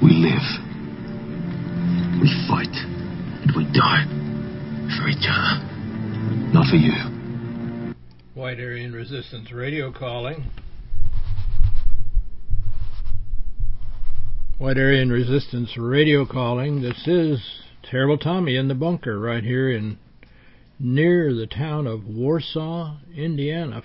We live. We fight. And we die. For each other. Not for you. White Aryan Resistance Radio calling. White Aryan Resistance Radio calling. This is Terrible Tommy in the bunker right here in near the town of Warsaw, Indiana,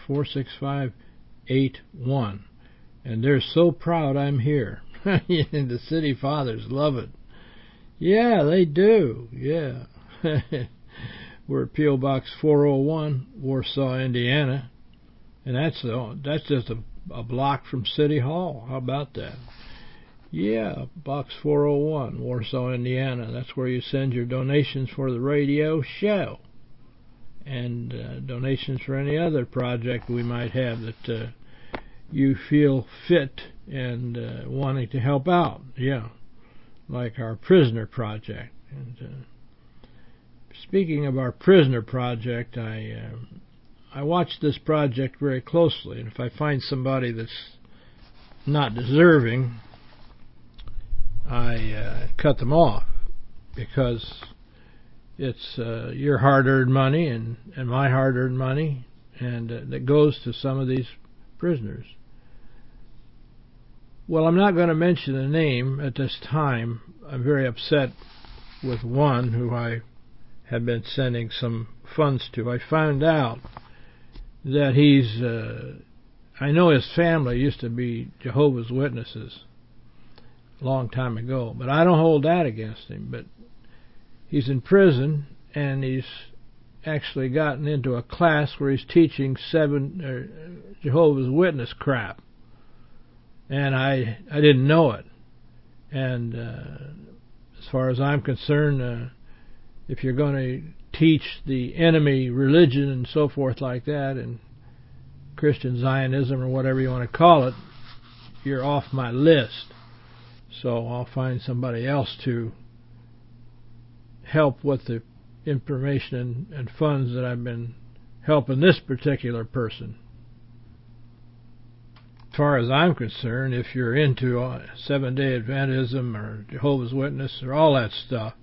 46581. And they're so proud I'm here. The city fathers love it. Yeah, they do. Yeah. We're at P.O. Box 401, Warsaw, Indiana. And that's just a block from City Hall. How about that? Yeah, Box 401, Warsaw, Indiana. That's where you send your donations for the radio show. And donations for any other project we might have that you feel fit and wanting to help out. Yeah, like our prisoner project. And speaking of our prisoner project, I watch this project very closely, and if I find somebody that's not deserving, I cut them off, because it's your hard-earned money and my hard-earned money, and that goes to some of these prisoners. Well, I'm not going to mention a name at this time. I'm very upset with one who I have been sending some funds to. I found out that I know his family used to be Jehovah's Witnesses a long time ago, but I don't hold that against him. But he's in prison, and he's actually gotten into a class where he's teaching Jehovah's Witness crap. And I didn't know it. And as far as I'm concerned, if you're going to teach the enemy religion and so forth like that, and Christian Zionism or whatever you want to call it, you're off my list. So I'll find somebody else to help with the information and funds that I've been helping this particular person. As far as I'm concerned, if you're into Seventh-day Adventism or Jehovah's Witness or all that stuff,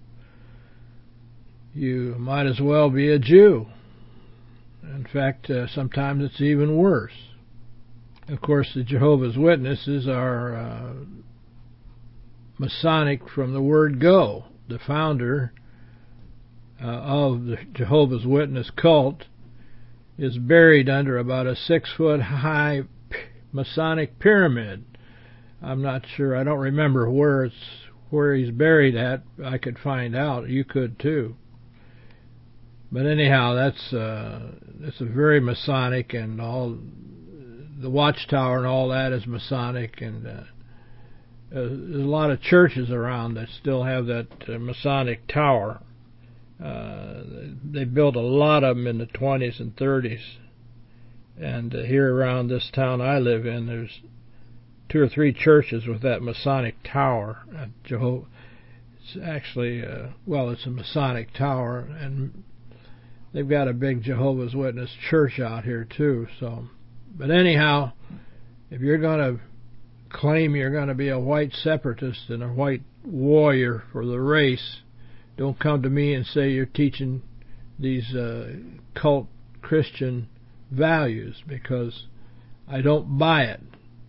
you might as well be a Jew. In fact, sometimes it's even worse. Of course, the Jehovah's Witnesses are Masonic from the word go. The founder of the Jehovah's Witness cult is buried under about a 6-foot-high Masonic pyramid. I'm not sure. I don't remember where he's buried at. I could find out. You could too. But anyhow, that's a very Masonic, and all the Watchtower and all that is Masonic, and there's a lot of churches around that still have that Masonic tower. They built a lot of them in the 20s and 30s. And here around this town I live in, there's 2 or 3 churches with that Masonic tower. It's actually, it's a Masonic tower, and they've got a big Jehovah's Witness church out here too. So, but anyhow, if you're going to claim you're going to be a white separatist and a white warrior for the race, don't come to me and say you're teaching these cult Christian values, because I don't buy it.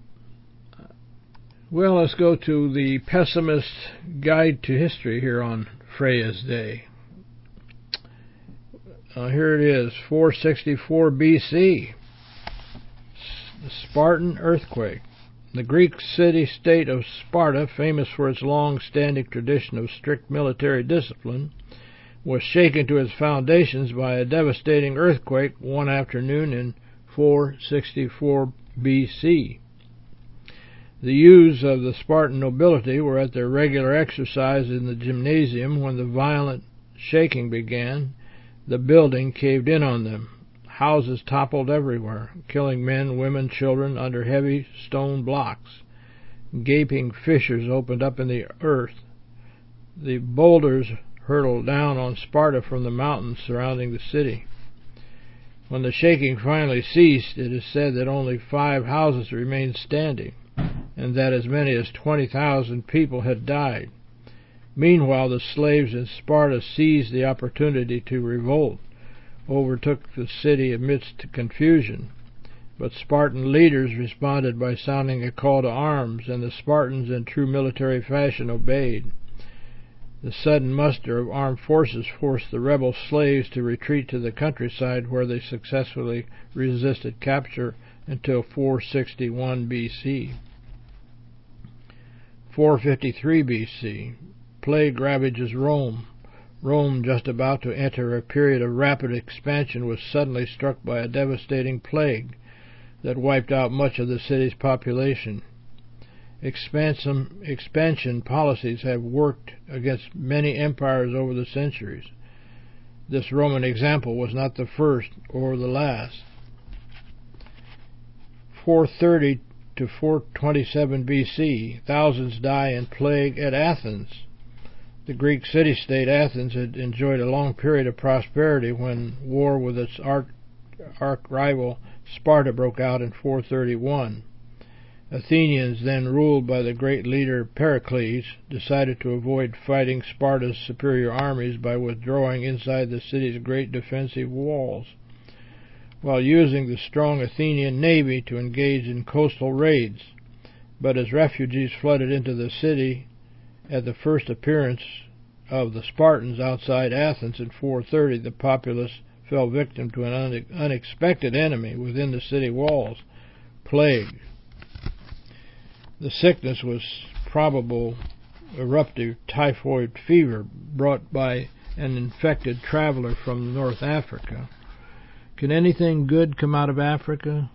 Well, let's go to the Pessimist Guide to History here on Freya's Day. Here it is, 464 BC, the Spartan earthquake. The Greek city-state of Sparta, famous for its long-standing tradition of strict military discipline, was shaken to its foundations by a devastating earthquake one afternoon in 464 BC. The youths of the Spartan nobility were at their regular exercise in the gymnasium when the violent shaking began. The building caved in on them. Houses toppled everywhere, killing men, women, children under heavy stone blocks. Gaping fissures opened up in the earth. The boulders hurtled down on Sparta from the mountains surrounding the city. When the shaking finally ceased, it is said that only 5 houses remained standing, and that as many as 20,000 people had died. Meanwhile, the slaves in Sparta seized the opportunity to revolt, overtook the city amidst confusion. But Spartan leaders responded by sounding a call to arms, and the Spartans, in true military fashion, obeyed. The sudden muster of armed forces forced the rebel slaves to retreat to the countryside, where they successfully resisted capture until 461 BC. 453 BC. Plague ravages Rome. Rome, just about to enter a period of rapid expansion, was suddenly struck by a devastating plague that wiped out much of the city's population. Expansion policies have worked against many empires over the centuries. This Roman example was not the first or the last. 430 to 427 BC, thousands die in plague at Athens. The Greek city-state Athens had enjoyed a long period of prosperity when war with its arch-rival Sparta broke out in 431. Athenians, then ruled by the great leader Pericles, decided to avoid fighting Sparta's superior armies by withdrawing inside the city's great defensive walls, while using the strong Athenian navy to engage in coastal raids. But as refugees flooded into the city at the first appearance of the Spartans outside Athens in 430, the populace fell victim to an unexpected enemy within the city walls, plague. The sickness was probable eruptive typhoid fever brought by an infected traveler from North Africa. Can anything good come out of Africa?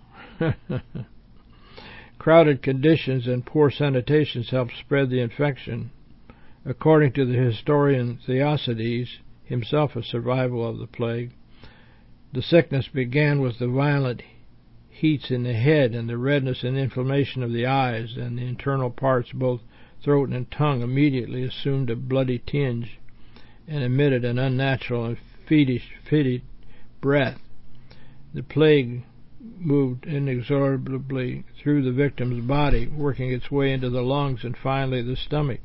Crowded conditions and poor sanitation helped spread the infection. According to the historian Thucydides, himself a survivor of the plague, the sickness began with the violent heats in the head and the redness and inflammation of the eyes, and the internal parts, both throat and tongue, immediately assumed a bloody tinge and emitted an unnatural and fetid breath. The plague moved inexorably through the victim's body, working its way into the lungs and finally the stomach.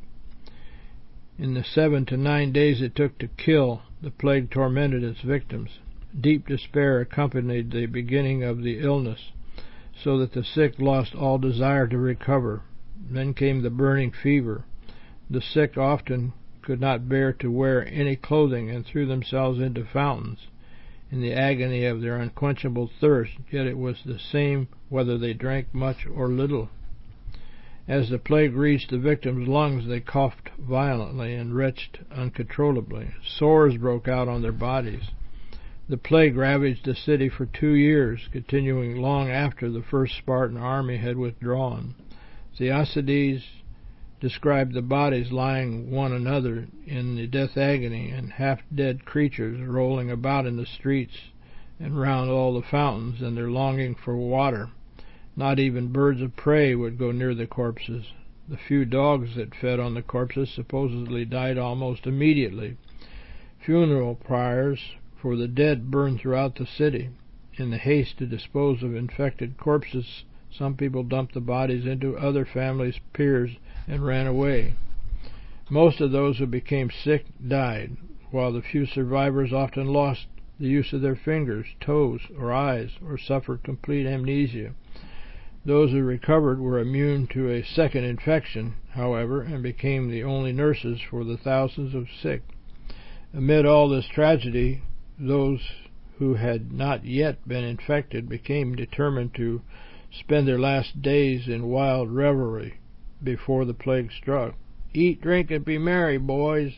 In the 7 to 9 days it took to kill, the plague tormented its victims. Deep despair accompanied the beginning of the illness, so that the sick lost all desire to recover. Then came the burning fever. The sick often could not bear to wear any clothing and threw themselves into fountains in the agony of their unquenchable thirst, yet it was the same whether they drank much or little. As the plague reached the victims' lungs, they coughed violently and retched uncontrollably. Sores broke out on their bodies. The plague ravaged the city for 2 years, continuing long after the first Spartan army had withdrawn. Thucydides described the bodies lying one another in the death agony, and half-dead creatures rolling about in the streets and round all the fountains, and their longing for water. Not even birds of prey would go near the corpses. The few dogs that fed on the corpses supposedly died almost immediately. Funeral pyres for the dead burned throughout the city. In the haste to dispose of infected corpses, some people dumped the bodies into other families' piers and ran away. Most of those who became sick died, while the few survivors often lost the use of their fingers, toes, or eyes, or suffered complete amnesia. Those who recovered were immune to a second infection, however, and became the only nurses for the thousands of sick. Amid all this tragedy, those who had not yet been infected became determined to spend their last days in wild revelry before the plague struck. Eat, drink, and be merry, boys.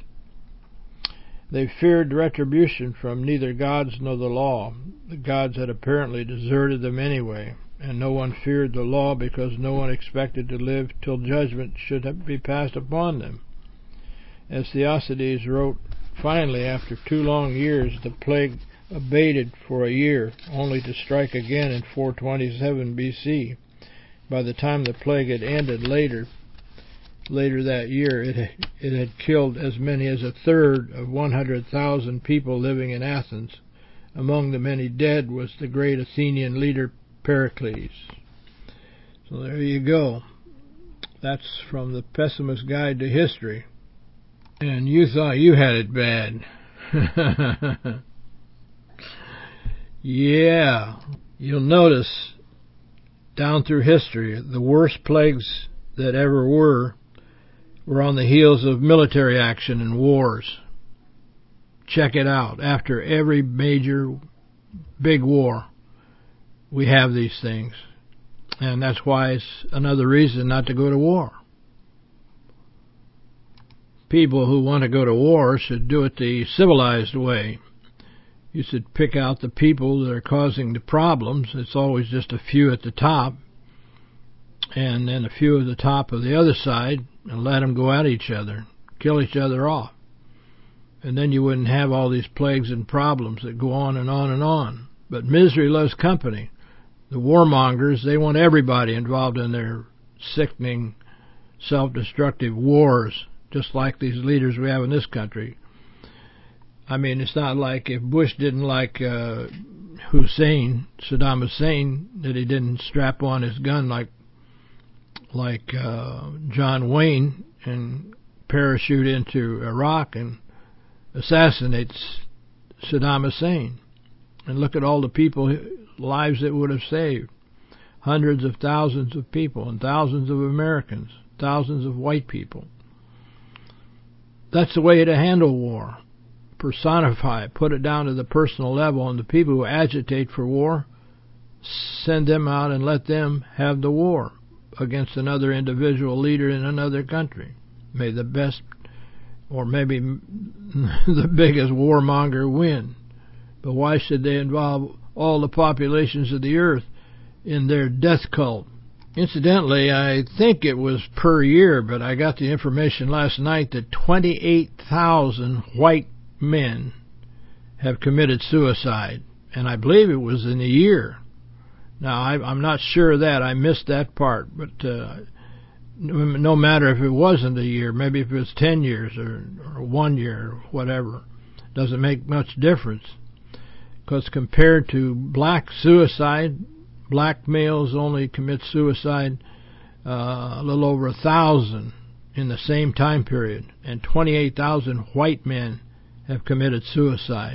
They feared retribution from neither gods nor the law. The gods had apparently deserted them anyway, and no one feared the law because no one expected to live till judgment should be passed upon them. As Thucydides wrote, finally, after 2 long years, the plague abated for a year, only to strike again in 427 BC. By the time the plague had ended later that year, it had killed as many as 1/3 of 100,000 people living in Athens. Among the many dead was the great Athenian leader Pericles. So there you go. That's from The Pessimist's Guide to History. And you thought you had it bad. Yeah. You'll notice down through history, the worst plagues that ever were on the heels of military action and wars. Check it out. After every major big war, we have these things. And that's why it's another reason not to go to war. People who want to go to war should do it the civilized way. You should pick out the people that are causing the problems. It's always just a few at the top, and then a few at the top of the other side, and let them go at each other, kill each other off. And then you wouldn't have all these plagues and problems that go on and on and on. But misery loves company. The warmongers, they want everybody involved in their sickening, self-destructive wars, just like these leaders we have in this country. I mean, it's not like if Bush didn't like Saddam Hussein, that he didn't strap on his gun like John Wayne and parachute into Iraq and assassinate Saddam Hussein. And look at all the people, lives it would have saved. Hundreds of thousands of people and thousands of Americans, thousands of white people. That's the way to handle war. Personify it, put it down to the personal level, and the people who agitate for war, send them out and let them have the war against another individual leader in another country. May the best, or maybe the biggest warmonger win. But why should they involve all the populations of the earth in their death cult? Incidentally, I think it was per year, but I got the information last night that 28,000 white men have committed suicide, and I believe it was in a year. Now, I'm not sure of that. I missed that part, but no matter if it wasn't a year, maybe if it was 10 years or 1 year or whatever, doesn't make much difference. Because compared to black suicide, black males only commit suicide a little over 1,000 in the same time period, and 28,000 white men have committed suicide.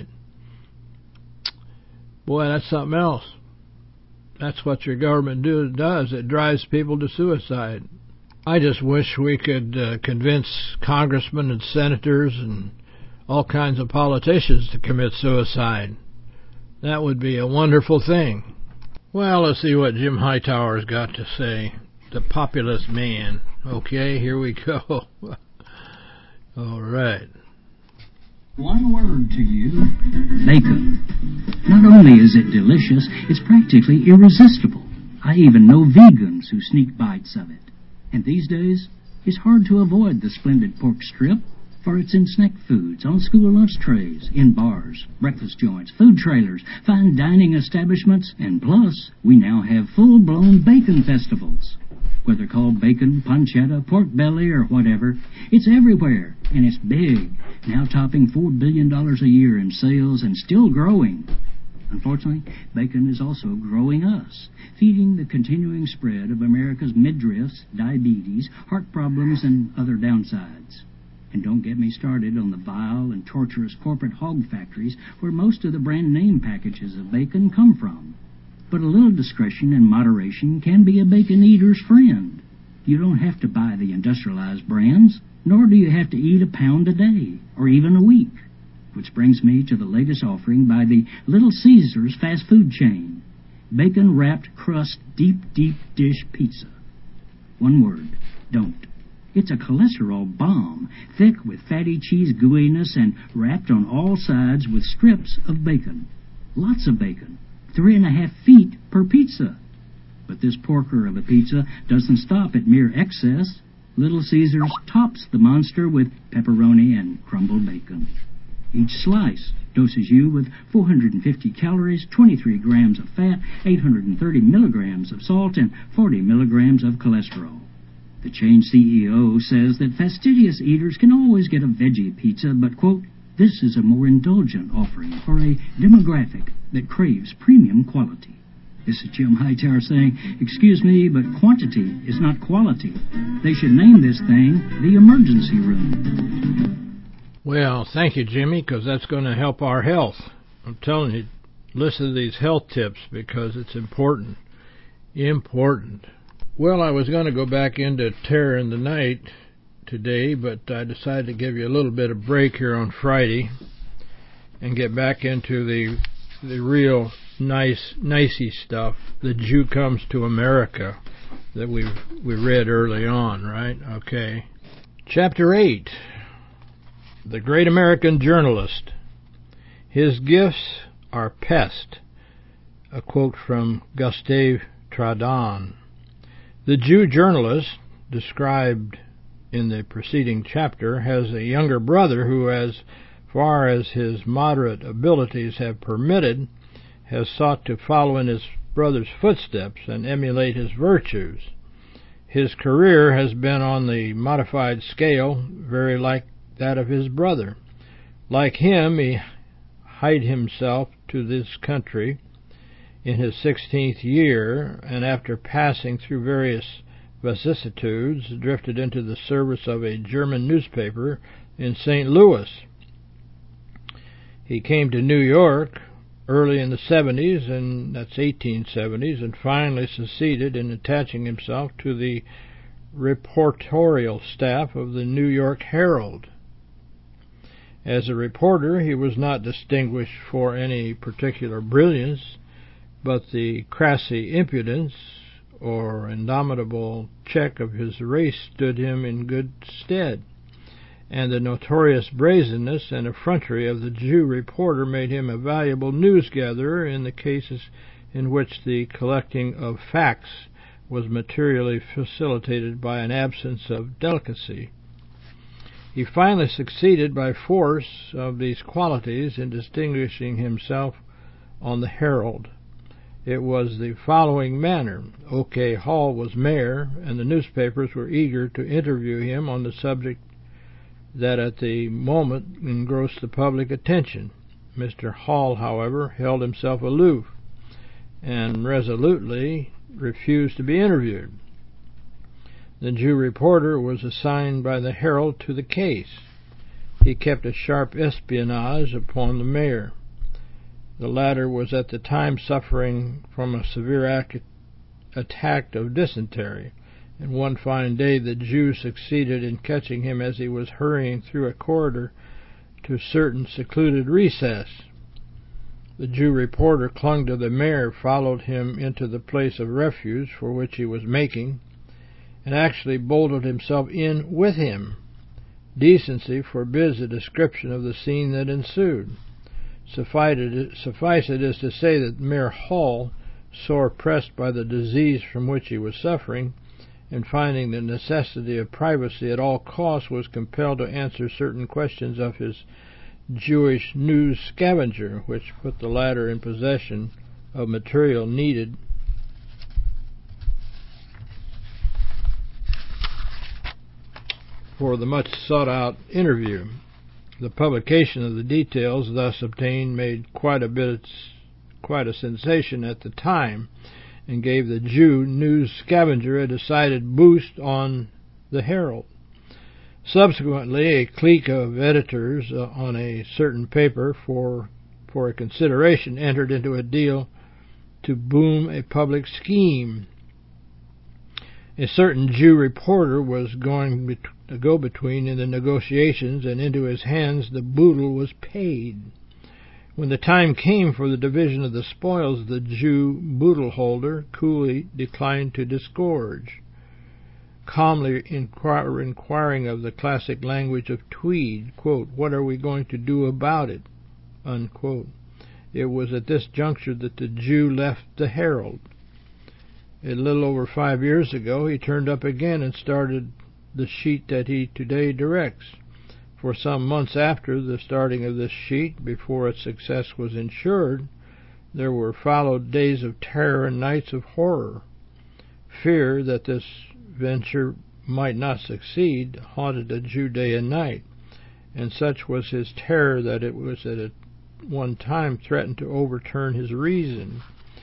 Boy, that's something else. That's what your government does. It drives people to suicide. I just wish we could convince congressmen and senators and all kinds of politicians to commit suicide. That would be a wonderful thing. Well, let's see what Jim Hightower's got to say. The populist man. Okay, here we go. All right. One word to you, bacon. Not only is it delicious, it's practically irresistible. I even know vegans who sneak bites of it. And these days, it's hard to avoid the splendid pork strip, for it's in snack foods, on school lunch trays, in bars, breakfast joints, food trailers, fine dining establishments, and plus, we now have full-blown bacon festivals. Whether called bacon, pancetta, pork belly, or whatever, it's everywhere, and it's big, now topping $4 billion a year in sales and still growing. Unfortunately, bacon is also growing us, feeding the continuing spread of America's midriffs, diabetes, heart problems, and other downsides. And don't get me started on the vile and torturous corporate hog factories where most of the brand name packages of bacon come from. But a little discretion and moderation can be a bacon eater's friend. You don't have to buy the industrialized brands, nor do you have to eat a pound a day, or even a week. Which brings me to the latest offering by the Little Caesars fast food chain. Bacon-wrapped crust deep dish pizza. One word, don't. It's a cholesterol bomb, thick with fatty cheese gooiness and wrapped on all sides with strips of bacon. Lots of bacon. 3.5 feet per pizza. But this porker of a pizza doesn't stop at mere excess. Little Caesars tops the monster with pepperoni and crumbled bacon. Each slice doses you with 450 calories, 23 grams of fat, 830 milligrams of salt, and 40 milligrams of cholesterol. The chain CEO says that fastidious eaters can always get a veggie pizza, but, quote, this is a more indulgent offering for a demographic that craves premium quality. This is Jim Hightower saying, excuse me, but quantity is not quality. They should name this thing the emergency room. Well, thank you, Jimmy, because that's going to help our health. I'm telling you, listen to these health tips because it's important. Important. Well, I was going to go back into Terror in the Night today, but I decided to give you a little bit of break here on Friday and get back into the real nicey stuff. The Jew Comes to America that we read early on, right? Okay. Chapter 8. The Great American Journalist. His gifts are pest. A quote from Gustave Travain. The Jew journalist, described in the preceding chapter, has a younger brother who, as far as his moderate abilities have permitted, has sought to follow in his brother's footsteps and emulate his virtues. His career has been on the modified scale, very like that of his brother. Like him, he hied himself to this country in his 16th year, and after passing through various vicissitudes, drifted into the service of a German newspaper in St. Louis. He came to New York early in the 70s, and that's 1870s, and finally succeeded in attaching himself to the reportorial staff of the New York Herald. As a reporter, he was not distinguished for any particular brilliance, but the crassy impudence or indomitable check of his race stood him in good stead, and the notorious brazenness and effrontery of the Jew reporter made him a valuable news-gatherer in the cases in which the collecting of facts was materially facilitated by an absence of delicacy. He finally succeeded by force of these qualities in distinguishing himself on the Herald. It was the following manner. O.K. Hall was mayor, and the newspapers were eager to interview him on the subject that at the moment engrossed the public attention. Mr. Hall, however, held himself aloof and resolutely refused to be interviewed. The Jew reporter was assigned by the Herald to the case. He kept a sharp espionage upon the mayor. The latter was at the time suffering from a severe attack of dysentery, and one fine day the Jew succeeded in catching him as he was hurrying through a corridor to a certain secluded recess. The Jew reporter clung to the mayor, followed him into the place of refuge for which he was making, and actually bolted himself in with him. Decency forbids a description of the scene that ensued. Suffice it is to say that Mayor Hall, sore pressed by the disease from which he was suffering, and finding the necessity of privacy at all costs, was compelled to answer certain questions of his Jewish news scavenger, which put the latter in possession of material needed for the much sought-out interview. The publication of the details thus obtained made quite a sensation at the time, and gave the Jew news scavenger a decided boost on the Herald. Subsequently, a clique of editors on a certain paper for a consideration entered into a deal to boom a public scheme. A certain Jew reporter was going to go between in the negotiations, and into his hands the boodle was paid. When the time came for the division of the spoils, the Jew boodle holder coolly declined to disgorge, calmly inquiring of the classic language of Tweed, quote, "What are we going to do about it?" unquote. It was at this juncture that the Jew left the Herald. A little over 5 years ago, he turned up again and started the sheet that he today directs. For some months after the starting of this sheet, before its success was ensured, there were followed days of terror and nights of horror. Fear that this venture might not succeed haunted the Jew day and night, and such was his terror that it was at one time threatened to overturn his reason.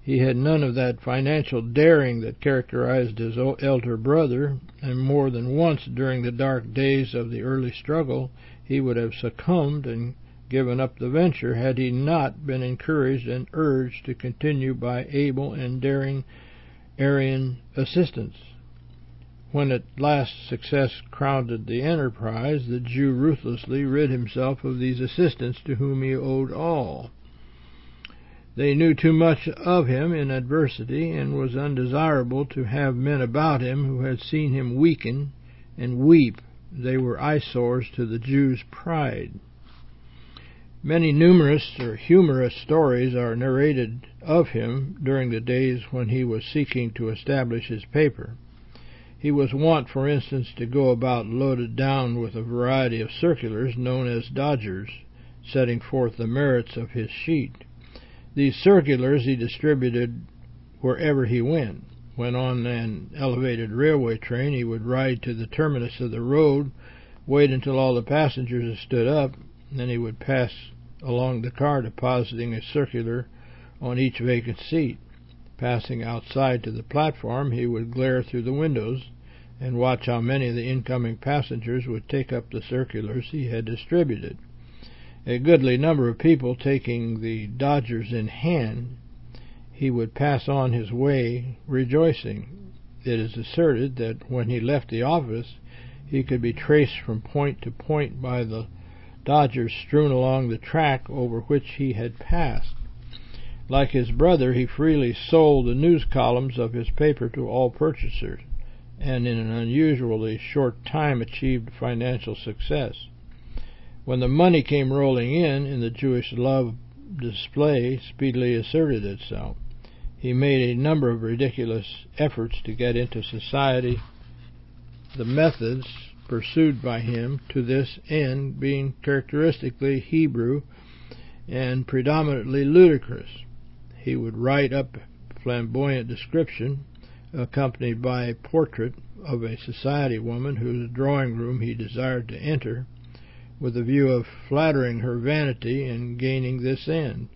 He had none of that financial daring that characterized his elder brother, and more than once during the dark days of the early struggle he would have succumbed and given up the venture had he not been encouraged and urged to continue by able and daring Aryan assistants. When at last success crowned the enterprise, the Jew ruthlessly rid himself of these assistants to whom he owed all. They knew too much of him in adversity, and was undesirable to have men about him who had seen him weaken and weep. They were eyesores to the Jew's pride. Many humorous stories are narrated of him during the days when he was seeking to establish his paper. He was wont, for instance, to go about loaded down with a variety of circulars known as dodgers, setting forth the merits of his sheet. These circulars he distributed wherever he went. When on an elevated railway train, he would ride to the terminus of the road, wait until all the passengers had stood up, and then he would pass along the car, depositing a circular on each vacant seat. Passing outside to the platform, he would glare through the windows and watch how many of the incoming passengers would take up the circulars he had distributed. A goodly number of people taking the dodgers in hand, he would pass on his way rejoicing. It is asserted that when he left the office, he could be traced from point to point by the dodgers strewn along the track over which he had passed. Like his brother, he freely sold the news columns of his paper to all purchasers, and in an unusually short time achieved financial success. When the money came rolling in, the Jewish love display speedily asserted itself. He made a number of ridiculous efforts to get into society, the methods pursued by him to this end being characteristically Hebrew and predominantly ludicrous. He would write up a flamboyant description, accompanied by a portrait of a society woman whose drawing room he desired to enter, with a view of flattering her vanity and gaining this end.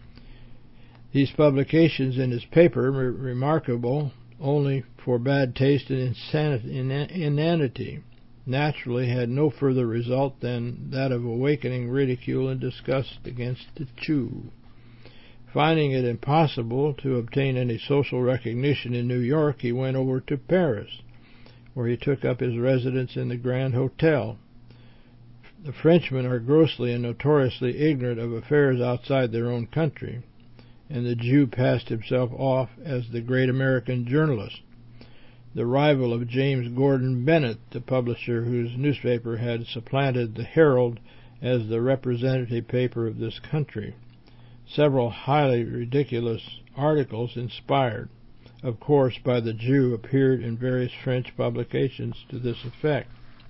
These publications in his paper were remarkable only for bad taste and inanity, naturally had no further result than that of awakening ridicule and disgust against the Jew. Finding it impossible to obtain any social recognition in New York, he went over to Paris, where he took up his residence in the Grand Hotel. The Frenchmen are grossly and notoriously ignorant of affairs outside their own country, and the Jew passed himself off as the great American journalist, the rival of James Gordon Bennett, the publisher whose newspaper had supplanted the Herald as the representative paper of this country. Several highly ridiculous articles, inspired, of course, by the Jew, appeared in various French publications to this effect.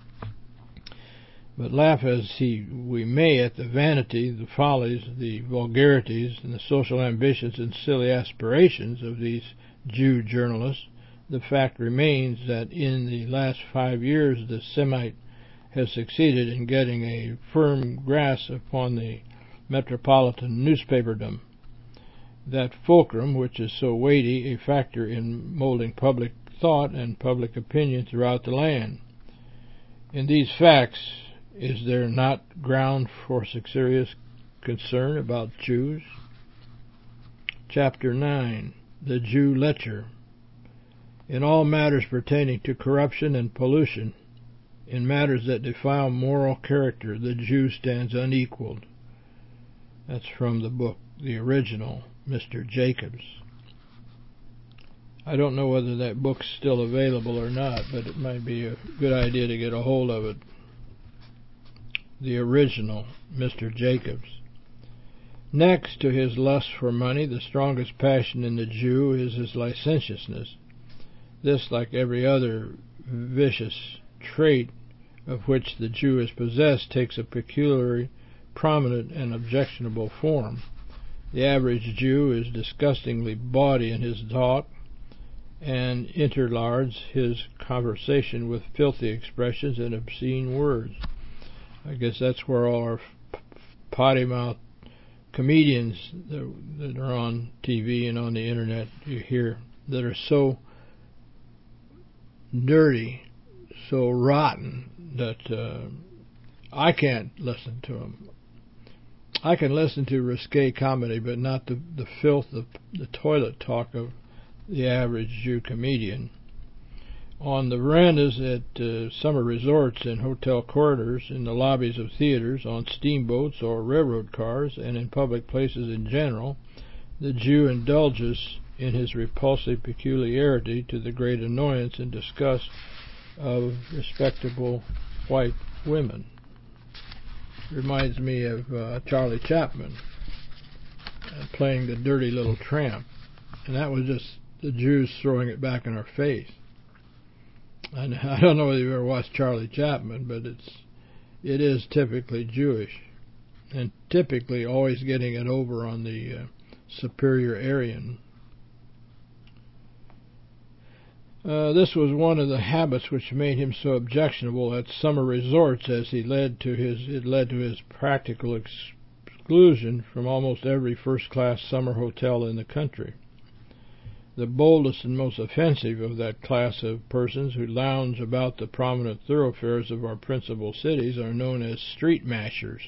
But laugh as we may at the vanity, the follies, the vulgarities, and the social ambitions and silly aspirations of these Jew journalists, the fact remains that in the last 5 years the Semite has succeeded in getting a firm grasp upon the metropolitan newspaperdom, that fulcrum which is so weighty a factor in molding public thought and public opinion throughout the land. In these facts, is there not ground for serious concern about Jews? Chapter 9. The Jew Lecher. In all matters pertaining to corruption and pollution, in matters that defile moral character, the Jew stands unequaled. That's from the book, the original, Mr. Jacobs. I don't know whether that book's still available or not, but it might be a good idea to get a hold of it. The original, Mr. Jacobs. Next to his lust for money, the strongest passion in the Jew is his licentiousness. This, like every other vicious trait of which the Jew is possessed, takes a peculiarly prominent and objectionable form. The average Jew is disgustingly bawdy in his talk, and interlards his conversation with filthy expressions and obscene words. I guess that's where all our potty-mouthed comedians that are on TV and on the internet you hear that are so dirty, so rotten that I can't listen to them. I can listen to risque comedy, but not the filth, the toilet talk of the average Jew comedian. On the verandas at summer resorts, in hotel corridors, in the lobbies of theaters, on steamboats or railroad cars, and in public places in general, the Jew indulges in his repulsive peculiarity to the great annoyance and disgust of respectable white women. Reminds me of Charlie Chaplin playing the dirty little tramp, and that was just the Jews throwing it back in our face. And I don't know whether you ever watched Charlie Chaplin, but it is typically Jewish, and typically always getting it over on the superior Aryan. This was one of the habits which made him so objectionable at summer resorts, as it led to his practical exclusion from almost every first-class summer hotel in the country. The boldest and most offensive of that class of persons who lounge about the prominent thoroughfares of our principal cities are known as street mashers,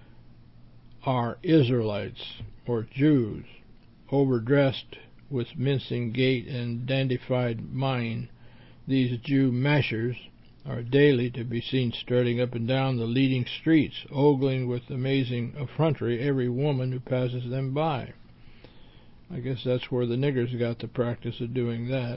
are Israelites or Jews, overdressed with mincing gait and dandified mien. These Jew mashers are daily to be seen strutting up and down the leading streets, ogling with amazing effrontery every woman who passes them by. I guess that's where the niggers got the practice of doing that.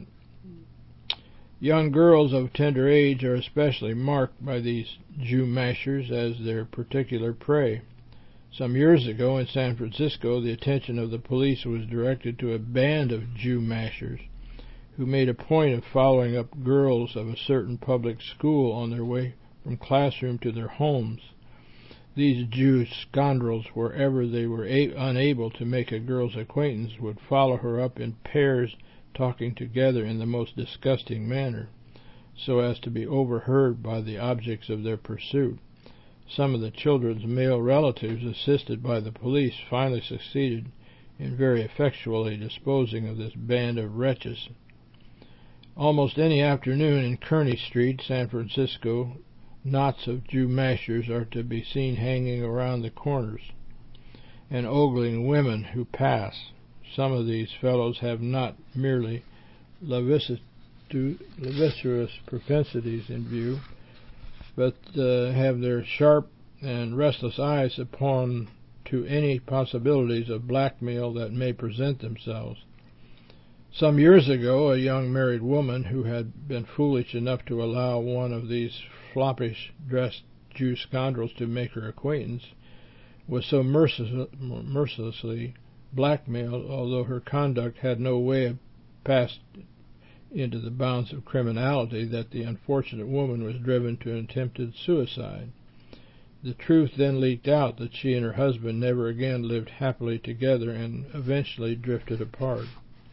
Young girls of tender age are especially marked by these Jew mashers as their particular prey. Some years ago in San Francisco, the attention of the police was directed to a band of Jew mashers who made a point of following up girls of a certain public school on their way from classroom to their homes. These Jew scoundrels, wherever they were unable to make a girl's acquaintance, would follow her up in pairs, talking together in the most disgusting manner, so as to be overheard by the objects of their pursuit. Some of the children's male relatives, assisted by the police, finally succeeded in very effectually disposing of this band of wretches. Almost any afternoon in Kearny Street, San Francisco, knots of Jew mashers are to be seen hanging around the corners and ogling women who pass. Some of these fellows have not merely lascivious propensities in view, but have their sharp and restless eyes upon to any possibilities of blackmail that may present themselves. Some years ago, a young married woman who had been foolish enough to allow one of these floppish-dressed Jew scoundrels to make her acquaintance was so mercilessly blackmailed, although her conduct had no way passed into the bounds of criminality, that the unfortunate woman was driven to attempted suicide. The truth then leaked out that she and her husband never again lived happily together and eventually drifted apart.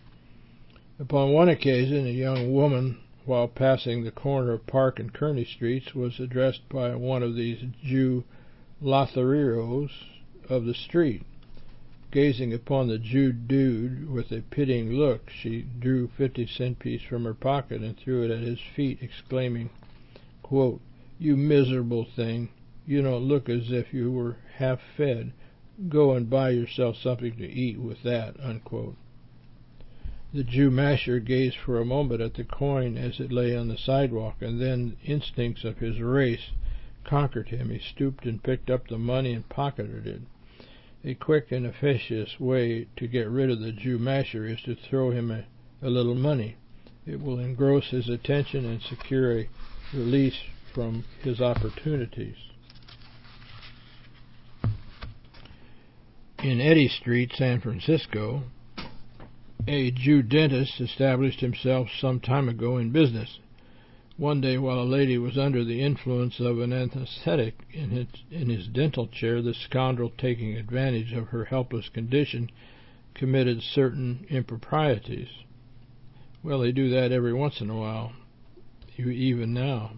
Upon one occasion, a young woman, while passing the corner of Park and Kearny Streets, was addressed by one of these Jew Lotharieros of the street. Gazing upon the Jew dude with a pitying look, she drew 50-cent piece from her pocket and threw it at his feet, exclaiming, quote, "You miserable thing, you don't look as if you were half fed. Go and buy yourself something to eat with that," unquote. The Jew masher gazed for a moment at the coin as it lay on the sidewalk, and then instincts of his race conquered him. He stooped and picked up the money and pocketed it. A quick and efficacious way to get rid of the Jew masher is to throw him a little money. It will engross his attention and secure a release from his opportunities. In Eddy Street, San Francisco, a Jew dentist established himself some time ago in business. One day, while a lady was under the influence of an anesthetic in his dental chair, the scoundrel, taking advantage of her helpless condition, committed certain improprieties. Well, they do that every once in a while, even now.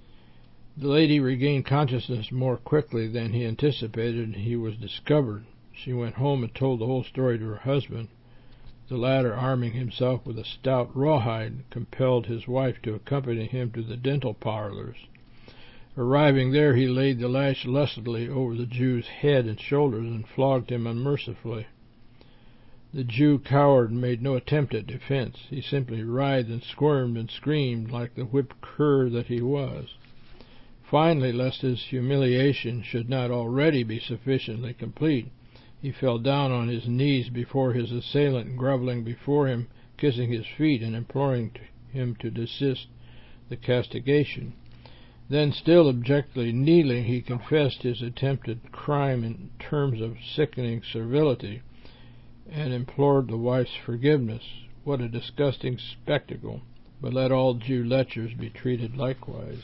The lady regained consciousness more quickly than he anticipated, and he was discovered. She went home and told the whole story to her husband. The latter, arming himself with a stout rawhide, compelled his wife to accompany him to the dental parlors. Arriving there, he laid the lash lustily over the Jew's head and shoulders and flogged him unmercifully. The Jew cowered and made no attempt at defense. He simply writhed and squirmed and screamed like the whipped cur that he was. Finally, lest his humiliation should not already be sufficiently complete, he fell down on his knees before his assailant, groveling before him, kissing his feet, and imploring him to desist the castigation. Then, still abjectly kneeling, he confessed his attempted crime in terms of sickening servility, and implored the wife's forgiveness. What a disgusting spectacle! But let all Jew lechers be treated likewise.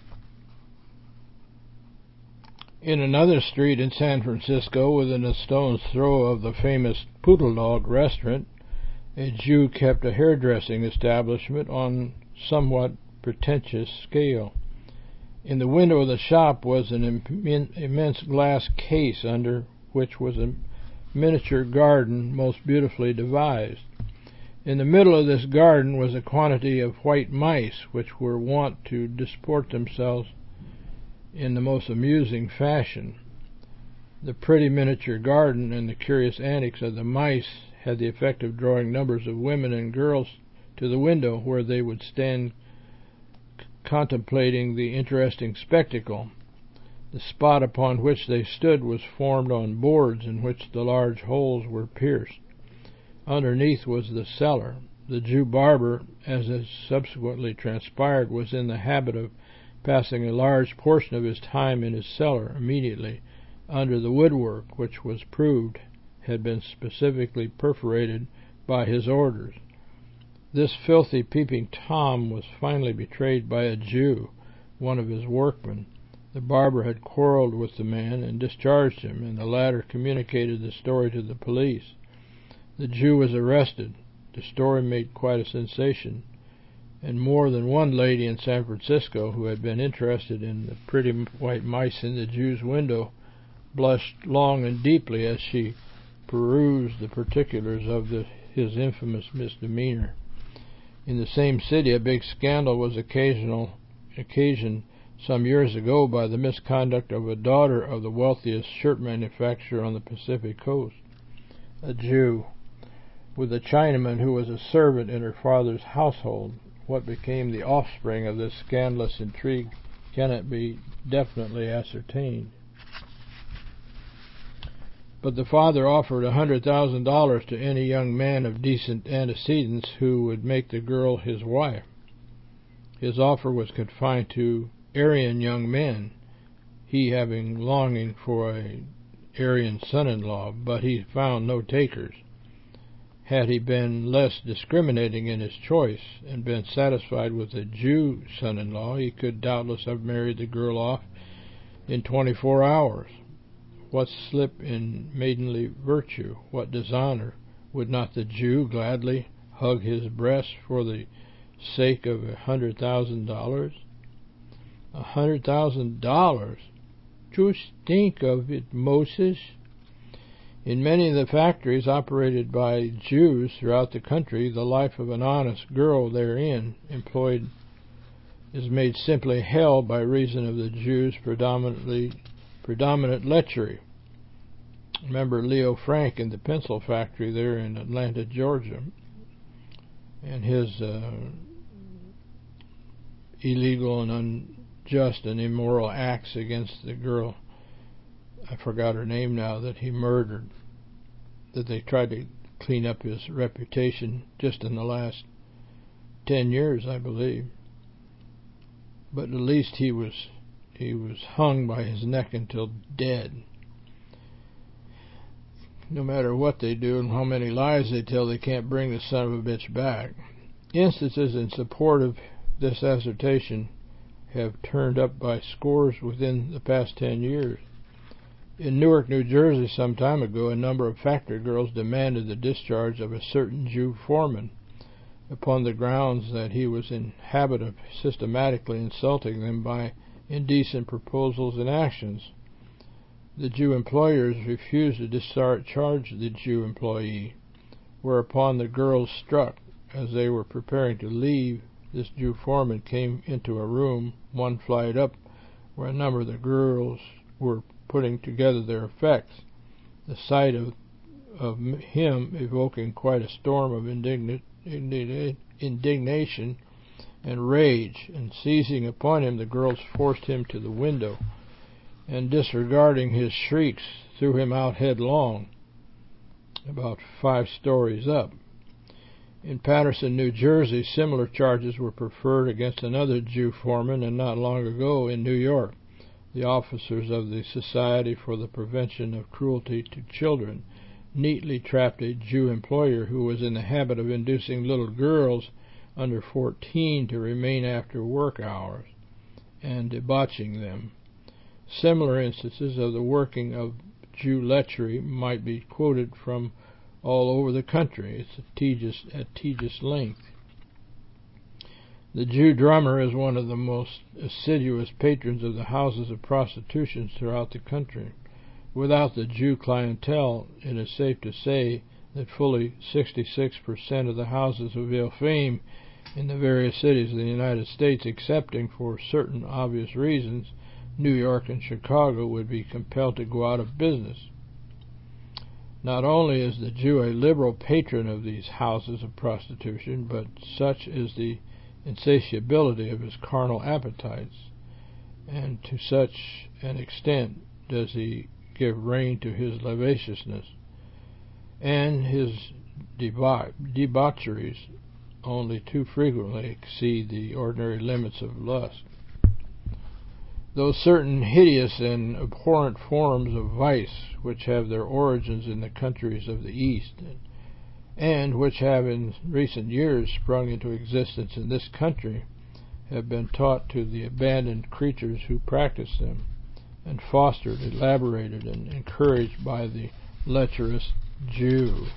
In another street in San Francisco, within a stone's throw of the famous Poodle Dog restaurant, a Jew kept a hairdressing establishment on somewhat pretentious scale. In the window of the shop was an immense glass case, under which was a miniature garden most beautifully devised. In the middle of this garden was a quantity of white mice, which were wont to disport themselves in the most amusing fashion. The pretty miniature garden and the curious antics of the mice had the effect of drawing numbers of women and girls to the window, where they would stand contemplating the interesting spectacle. The spot upon which they stood was formed on boards in which the large holes were pierced. Underneath was the cellar. The Jew barber, as has subsequently transpired, was in the habit of passing a large portion of his time in his cellar, immediately under the woodwork, which was proved had been specifically perforated by his orders. This filthy peeping Tom was finally betrayed by a Jew, one of his workmen. The barber had quarreled with the man and discharged him, and the latter communicated the story to the police. The Jew was arrested. The story made quite a sensation, and more than one lady in San Francisco, who had been interested in the pretty white mice in the Jew's window, blushed long and deeply as she perused the particulars of his infamous misdemeanor. In the same city, a big scandal was occasioned some years ago by the misconduct of a daughter of the wealthiest shirt manufacturer on the Pacific coast. A Jew, with a Chinaman who was a servant in her father's household. What became the offspring of this scandalous intrigue cannot be definitely ascertained. But the father offered $100,000 to any young man of decent antecedents who would make the girl his wife. His offer was confined to Aryan young men, he having longing for an Aryan son-in-law, but he found no takers. Had he been less discriminating in his choice, and been satisfied with a Jew son-in-law, he could doubtless have married the girl off in 24 hours. What slip in maidenly virtue, what dishonor, would not the Jew gladly hug his breast for the sake of $100,000? $100,000! Just think of it, Moses. In many of the factories operated by Jews throughout the country, the life of an honest girl therein employed is made simply hell by reason of the Jews' predominant lechery. Remember Leo Frank in the pencil factory there in Atlanta, Georgia, and his illegal and unjust and immoral acts against the girl, I forgot her name now, that he murdered, that they tried to clean up his reputation just in the last 10 years, I believe. But at least he was hung by his neck until dead. No matter what they do and how many lies they tell, they can't bring the son of a bitch back. Instances in support of this assertion have turned up by scores within the past 10 years. In Newark, New Jersey, some time ago, a number of factory girls demanded the discharge of a certain Jew foreman upon the grounds that he was in habit of systematically insulting them by indecent proposals and actions. The Jew employers refused to discharge the Jew employee, whereupon the girls struck. As they were preparing to leave, this Jew foreman came into a room one flight up where a number of the girls were putting together their effects. The sight of him evoking quite a storm of indignation and rage, and seizing upon him, the girls forced him to the window, and disregarding his shrieks, threw him out headlong, about 5 stories up. In Paterson, New Jersey, similar charges were preferred against another Jew foreman, and not long ago in New York, the officers of the Society for the Prevention of Cruelty to Children neatly trapped a Jew employer who was in the habit of inducing little girls under 14 to remain after work hours and debauching them. Similar instances of the working of Jew lechery might be quoted from all over the country. It's at tedious length. The Jew drummer is one of the most assiduous patrons of the houses of prostitution throughout the country. Without the Jew clientele, it is safe to say that fully 66% of the houses reveal fame in the various cities of the United States, excepting for certain obvious reasons. New York and Chicago would be compelled to go out of business. Not only is the Jew a liberal patron of these houses of prostitution, but such is the insatiability of his carnal appetites, and to such an extent does he give rein to his lasciviousness and his debaucheries, only too frequently exceed the ordinary limits of lust. Though certain hideous and abhorrent forms of vice, which have their origins in the countries of the East, and which have in recent years sprung into existence in this country, have been taught to the abandoned creatures who practice them, and fostered, elaborated, and encouraged by the lecherous Jew.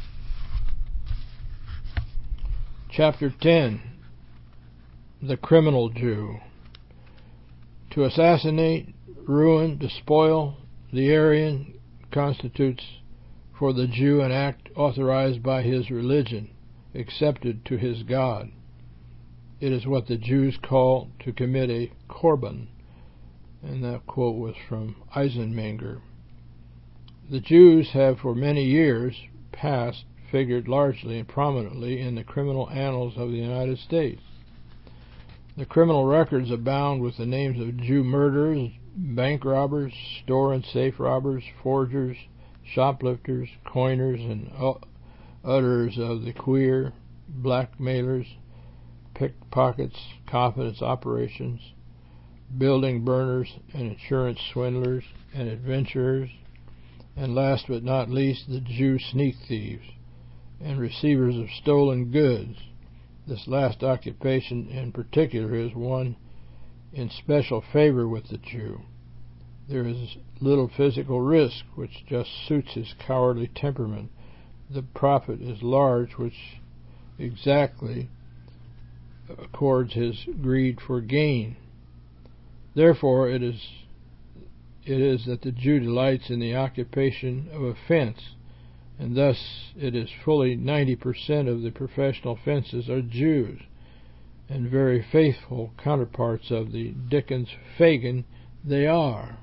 Chapter 10. The Criminal Jew. To assassinate, ruin, despoil the Aryan constitutes for the Jew an act authorized by his religion, accepted to his God. It is what the Jews call to commit a korban, and that quote was from Eisenmenger. The Jews have for many years past figured largely and prominently in the criminal annals of the United States. The criminal records abound with the names of Jew murderers, bank robbers, store and safe robbers, forgers, shoplifters, coiners, and utterers of the queer, blackmailers, pickpockets, confidence operations, building burners, and insurance swindlers and adventurers, and last but not least, the Jew sneak thieves and receivers of stolen goods. This last occupation in particular is one in special favor with the Jew. There is little physical risk, which just suits his cowardly temperament. The profit is large, which exactly accords his greed for gain. Therefore, it is that the Jew delights in the occupation of a fence, and thus it is fully 90% of the professional fences are Jews, and very faithful counterparts of the Dickens Fagin they are.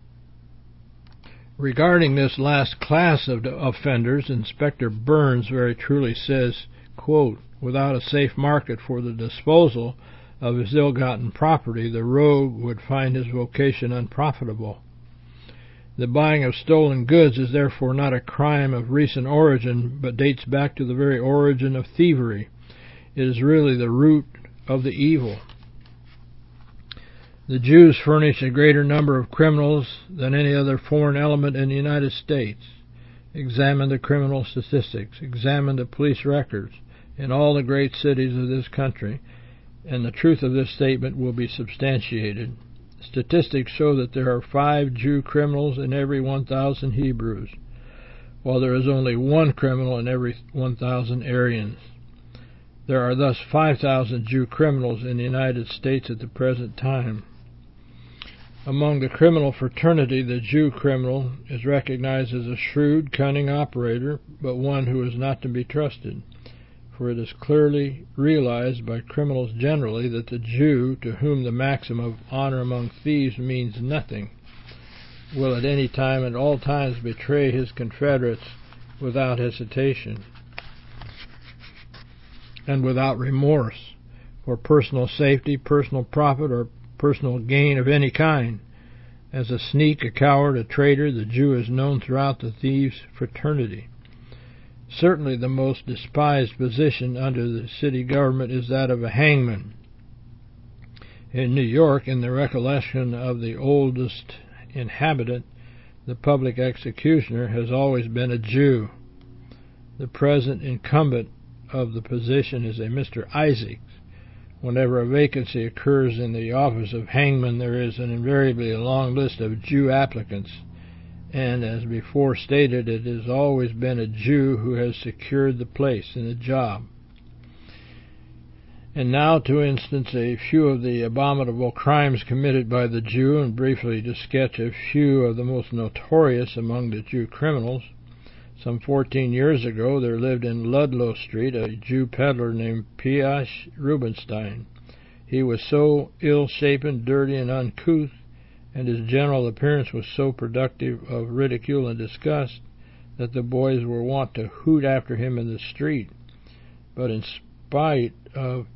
Regarding this last class of offenders, Inspector Burns very truly says, quote, "Without a safe market for the disposal of his ill-gotten property, the rogue would find his vocation unprofitable. The buying of stolen goods is therefore not a crime of recent origin, but dates back to the very origin of thievery. It is really the root of the evil. The Jews furnish a greater number of criminals than any other foreign element in the United States. Examine the criminal statistics, examine the police records in all the great cities of this country, and the truth of this statement will be substantiated. Statistics show that there are 5 Jew criminals in every 1,000 Hebrews, while there is only 1 criminal in every 1,000 Aryans. There are thus 5,000 Jew criminals in the United States at the present time. Among the criminal fraternity, the Jew criminal is recognized as a shrewd, cunning operator, but one who is not to be trusted, for it is clearly realized by criminals generally that the Jew, to whom the maxim of honor among thieves means nothing, will at any time, at all times, betray his confederates without hesitation and without remorse for personal safety, personal profit, or personal gain of any kind. As a sneak, a coward, a traitor, the Jew is known throughout the thieves' fraternity. Certainly the most despised position under the city government is that of a hangman. In New York, in the recollection of the oldest inhabitant, the public executioner has always been a Jew. The present incumbent of the position is a Mr. Isaacs. Whenever a vacancy occurs in the office of hangman, there is invariably a long list of Jew applicants, and, as before stated, it has always been a Jew who has secured the place in the job. And now to instance a few of the abominable crimes committed by the Jew, and briefly to sketch a few of the most notorious among the Jew criminals. Some 14 years ago there lived in Ludlow Street a Jew peddler named Piash Rubenstein. He was so ill-shapen, dirty, and uncouth, and his general appearance was so productive of ridicule and disgust, that the boys were wont to hoot after him in the street. But in spite of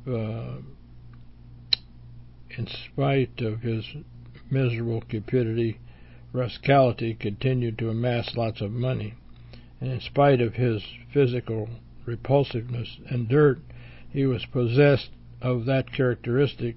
his miserable cupidity, rascality continued to amass lots of money. And in spite of his physical repulsiveness and dirt, he was possessed of that characteristic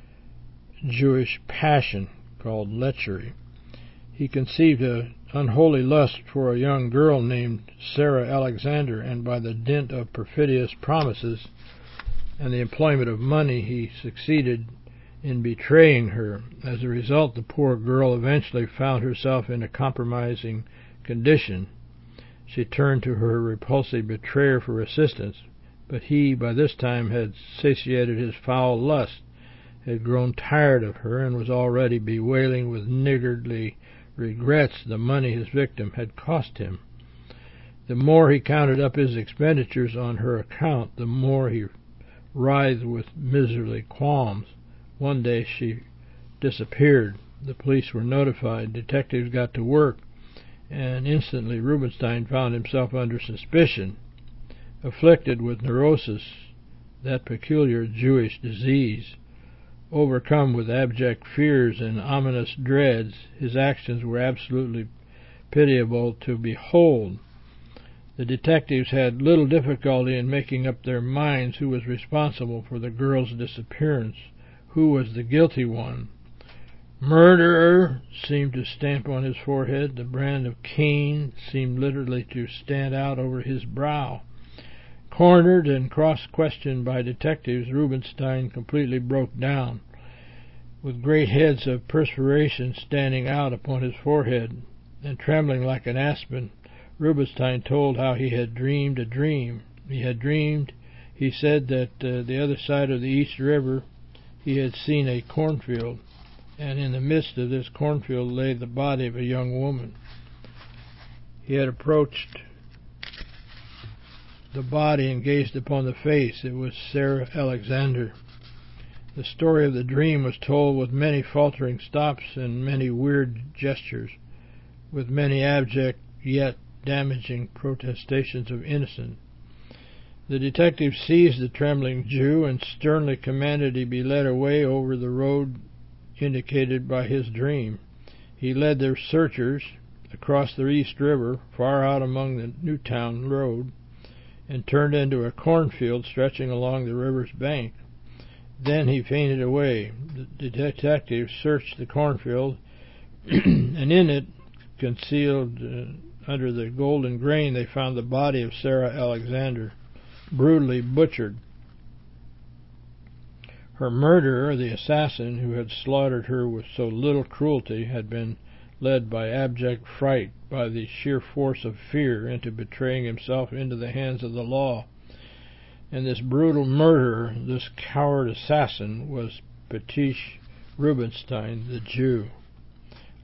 Jewish passion called lechery. He conceived an unholy lust for a young girl named Sarah Alexander, and by the dint of perfidious promises and the employment of money, he succeeded in betraying her. As a result, the poor girl eventually found herself in a compromising condition. She turned to her repulsive betrayer for assistance, but he, by this time, had satiated his foul lust, had grown tired of her, and was already bewailing with niggardly regrets the money his victim had cost him. The more he counted up his expenditures on her account, the more he writhed with miserly qualms. One day she disappeared. The police were notified. Detectives got to work, and instantly Rubenstein found himself under suspicion. Afflicted with neurosis, that peculiar Jewish disease, overcome with abject fears and ominous dreads, his actions were absolutely pitiable to behold. The detectives had little difficulty in making up their minds who was responsible for the girl's disappearance, who was the guilty one. Murderer seemed to stamp on his forehead. The brand of Cain seemed literally to stand out over his brow. Cornered and cross-questioned by detectives, Rubenstein completely broke down, with great heads of perspiration standing out upon his forehead, and trembling like an aspen. Rubenstein told how he had dreamed a dream. He said that the other side of the East River he had seen a cornfield, and in the midst of this cornfield lay the body of a young woman. He had approached the body and gazed upon the face. It was Sarah Alexander. The story of the dream was told with many faltering stops and many weird gestures, with many abject yet damaging protestations of innocence. The detective seized the trembling Jew and sternly commanded he be led away over the road indicated by his dream. He led their searchers across the East River, far out among the Newtown Road, and turned into a cornfield stretching along the river's bank. Then he fainted away. The detectives searched the cornfield, and in it, concealed under the golden grain, they found the body of Sarah Alexander, brutally butchered. Her murderer, the assassin who had slaughtered her with so little cruelty, had been led by abject fright, by the sheer force of fear, into betraying himself into the hands of the law. And this brutal murderer, this coward assassin, was Piash Rubenstein, the Jew.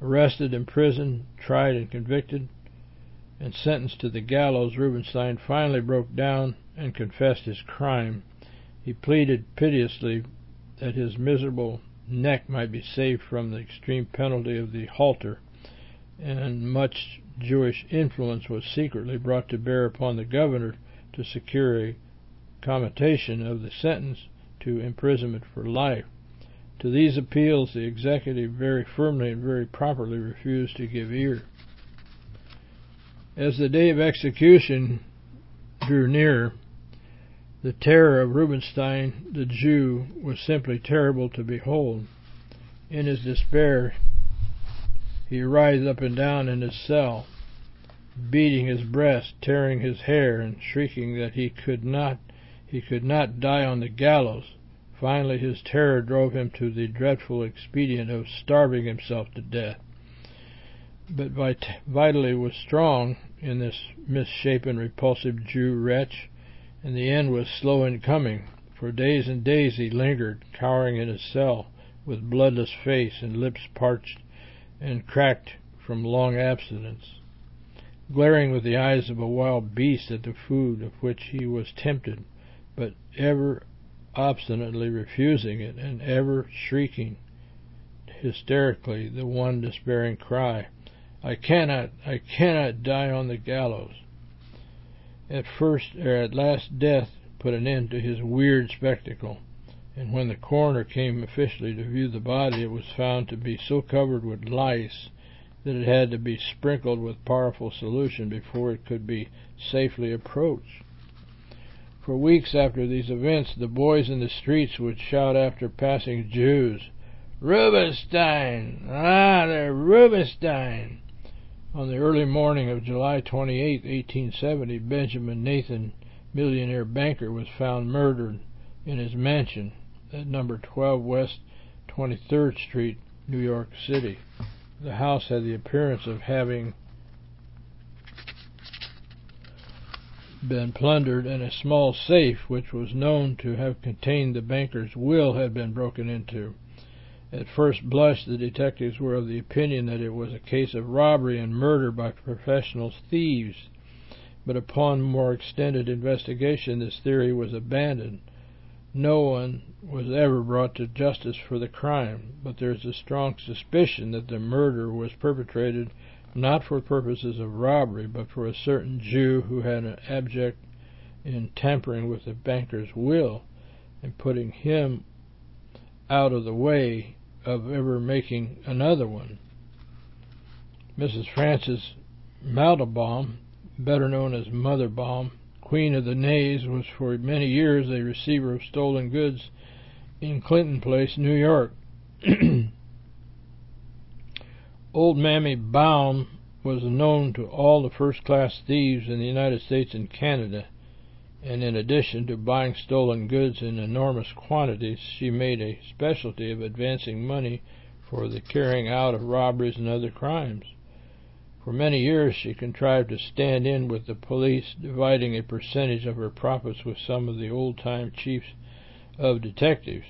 Arrested, imprisoned, tried and convicted, and sentenced to the gallows, Rubenstein finally broke down and confessed his crime. He pleaded piteously that his miserable neck might be saved from the extreme penalty of the halter, and much Jewish influence was secretly brought to bear upon the governor to secure a commutation of the sentence to imprisonment for life. To these appeals the executive very firmly and very properly refused to give ear. As the day of execution drew near, the terror of Rubenstein the Jew was simply terrible to behold. In his despair, he writhed up and down in his cell, beating his breast, tearing his hair, and shrieking that he could not die on the gallows. Finally, his terror drove him to the dreadful expedient of starving himself to death. But vitally was strong in this misshapen, repulsive Jew wretch, and the end was slow in coming. For days and days he lingered, cowering in his cell, with bloodless face and lips parched and cracked from long abstinence, glaring with the eyes of a wild beast at the food of which he was tempted, but ever obstinately refusing it, and ever shrieking hysterically the one despairing cry, I cannot die on the gallows." At last death put an end to his weird spectacle, and when the coroner came officially to view the body, it was found to be so covered with lice that it had to be sprinkled with powerful solution before it could be safely approached. For weeks after these events, the boys in the streets would shout after passing Jews, "Rubenstein! Ah, they're Rubenstein!" On the early morning of July 28, 1870, Benjamin Nathan, millionaire banker, was found murdered in his mansion at number 12 West 23rd Street, New York City. The house had the appearance of having been plundered, and a small safe, which was known to have contained the banker's will, had been broken into. At first blush, the detectives were of the opinion that it was a case of robbery and murder by professional thieves, but upon more extended investigation this theory was abandoned. No one was ever brought to justice for the crime, but there is a strong suspicion that the murder was perpetrated not for purposes of robbery, but for a certain Jew who had an object in tampering with the banker's will and putting him out of the way of ever making another one. Mrs. Frances Mandelbaum, better known as Mother Baum, Queen of the Nays, was for many years a receiver of stolen goods in Clinton Place, New York. Old Mammy Baum was known to all the first-class thieves in the United States and Canada, and in addition to buying stolen goods in enormous quantities, she made a specialty of advancing money for the carrying out of robberies and other crimes. For many years she contrived to stand in with the police, dividing a percentage of her profits with some of the old-time chiefs of detectives.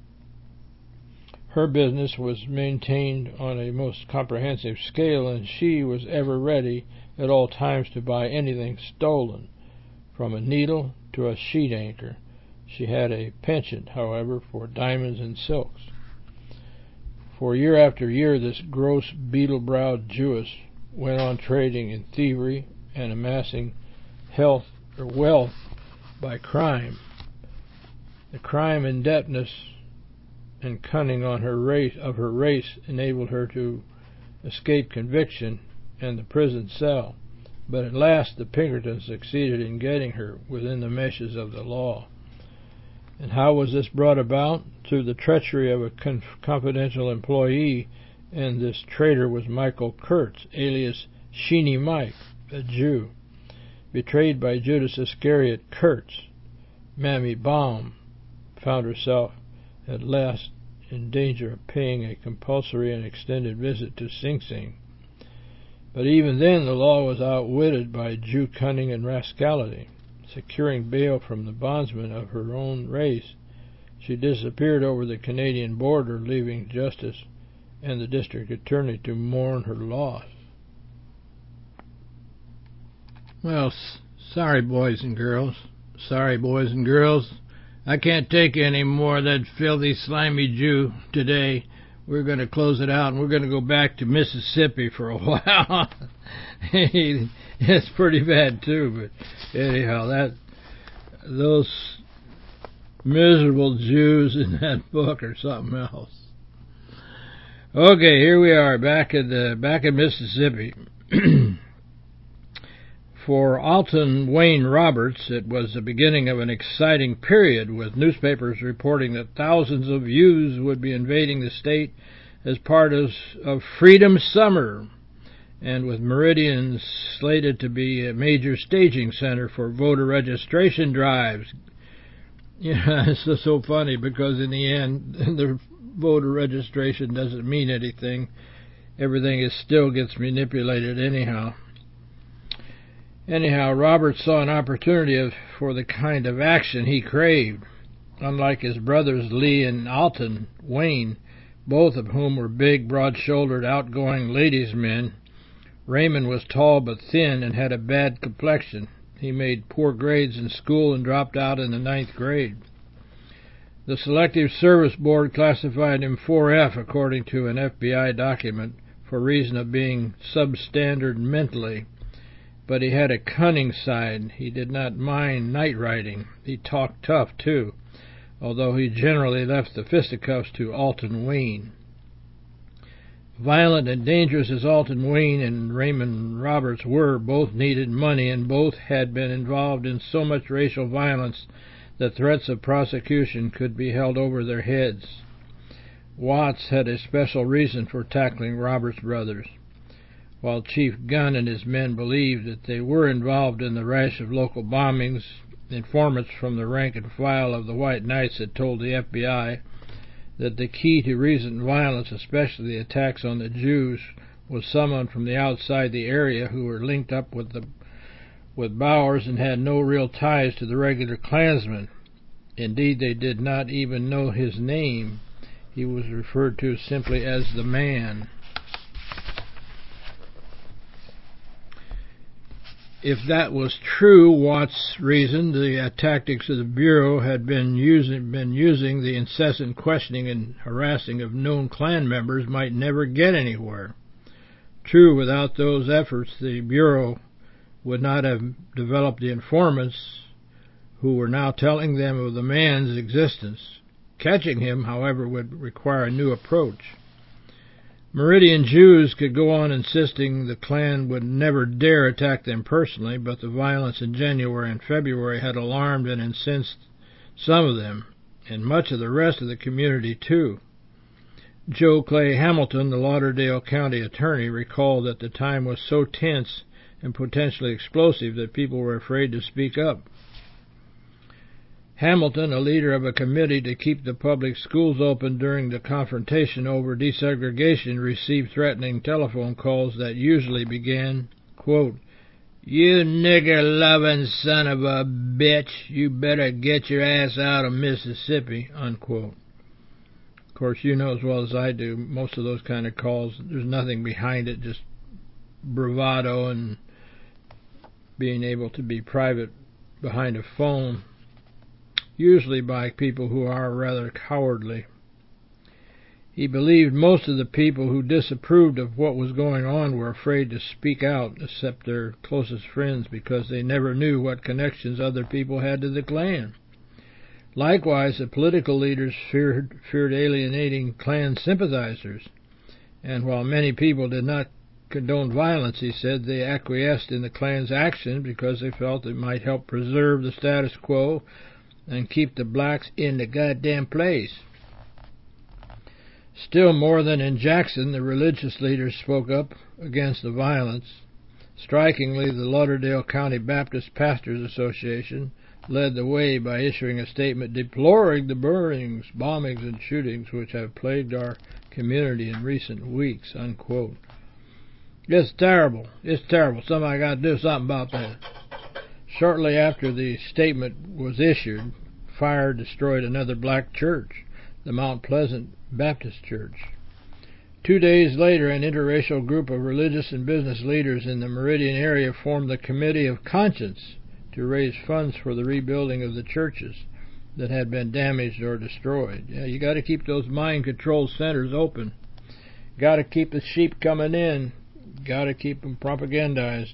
Her business was maintained on a most comprehensive scale, and she was ever ready at all times to buy anything stolen, from a needle to a sheet anchor. She had a penchant, however, for diamonds and silks. For year after year this gross, beetle-browed Jewess went on trading in thievery and amassing wealth by crime. The crime indebtedness and cunning on her race enabled her to escape conviction and the prison cell, but at last the Pinkertons succeeded in getting her within the meshes of the law. And how was this brought about? Through the treachery of a confidential employee, and this traitor was Michael Kurtz, alias Sheeny Mike, a Jew. Betrayed by Judas Iscariot Kurtz, Mammy Baum found herself at last in danger of paying a compulsory and extended visit to Sing Sing. But even then the law was outwitted by Jew cunning and rascality. Securing bail from the bondsmen of her own race, she disappeared over the Canadian border, leaving justice and the district attorney to mourn her loss. Well, sorry, boys and girls. Sorry, boys and girls. I can't take any more of that filthy, slimy Jew today. We're going to close it out, and we're going to go back to Mississippi for a while. It's pretty bad, too, but anyhow, those miserable Jews in that book are something else. Okay, here we are, back in Mississippi. For Alton Wayne Roberts, it was the beginning of an exciting period, with newspapers reporting that thousands of youths would be invading the state as part of Freedom Summer, and with Meridian slated to be a major staging center for voter registration drives. Yeah, it's so funny, because in the end, the voter registration doesn't mean anything. Everything still gets manipulated anyhow. Anyhow, Roberts saw an opportunity for the kind of action he craved. Unlike his brothers Lee and Alton Wayne, both of whom were big, broad-shouldered, outgoing ladies' men, Raymond was tall but thin and had a bad complexion. He made poor grades in school and dropped out in the 9th grade. The Selective Service Board classified him 4F, according to an FBI document, for reason of being substandard mentally. But he had a cunning side. He did not mind night riding. He talked tough, too, although he generally left the fisticuffs to Alton Wayne. Violent and dangerous as Alton Wayne and Raymond Roberts were, both needed money, and both had been involved in so much racial violence that threats of prosecution could be held over their heads. Watts had a special reason for tackling Roberts' brothers. While Chief Gunn and his men believed that they were involved in the rash of local bombings, informants from the rank and file of the White Knights had told the FBI that the key to recent violence, especially the attacks on the Jews, was someone from the outside the area who were linked up with Bowers and had no real ties to the regular Klansmen. Indeed, they did not even know his name. He was referred to simply as the Man. If that was true, Watts reasoned, the tactics of the Bureau had been using the incessant questioning and harassing of known Klan members might never get anywhere. True, without those efforts, the Bureau would not have developed the informants who were now telling them of the Man's existence. Catching him, however, would require a new approach. Meridian Jews could go on insisting the Klan would never dare attack them personally, but the violence in January and February had alarmed and incensed some of them, and much of the rest of the community, too. Joe Clay Hamilton, the Lauderdale County attorney, recalled that the time was so tense and potentially explosive that people were afraid to speak up. Hamilton, a leader of a committee to keep the public schools open during the confrontation over desegregation, received threatening telephone calls that usually began, quote, "You nigger-loving son of a bitch, you better get your ass out of Mississippi," unquote. Of course, you know as well as I do, most of those kind of calls, there's nothing behind it, just bravado and being able to be private behind a phone, usually by people who are rather cowardly. He believed most of the people who disapproved of what was going on were afraid to speak out, except their closest friends, because they never knew what connections other people had to the Klan. Likewise, the political leaders feared alienating Klan sympathizers, and while many people did not condone violence, he said, they acquiesced in the Klan's action because they felt it might help preserve the status quo and keep the blacks in the goddamn place. Still more than in Jackson, the religious leaders spoke up against the violence. Strikingly, the Lauderdale County Baptist Pastors Association led the way by issuing a statement deploring the burnings, bombings, and shootings which have plagued our community in recent weeks, unquote. It's terrible. It's terrible. Somebody got to do something about that. Shortly after the statement was issued, fire destroyed another black church, the Mount Pleasant Baptist Church. 2 days later, an interracial group of religious and business leaders in the Meridian area formed the Committee of Conscience to raise funds for the rebuilding of the churches that had been damaged or destroyed. Yeah, you got to keep those mind control centers open. Got to keep the sheep coming in. Got to keep them propagandized.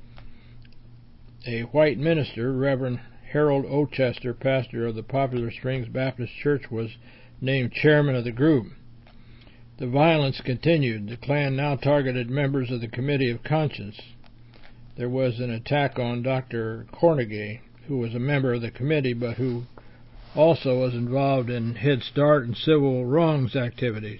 A white minister, Reverend Harold Ochester, pastor of the Poplar Springs Baptist Church, was named chairman of the group. The violence continued. The Klan now targeted members of the Committee of Conscience. There was an attack on Dr. Cornegay, who was a member of the committee but who also was involved in Head Start and civil wrongs activities.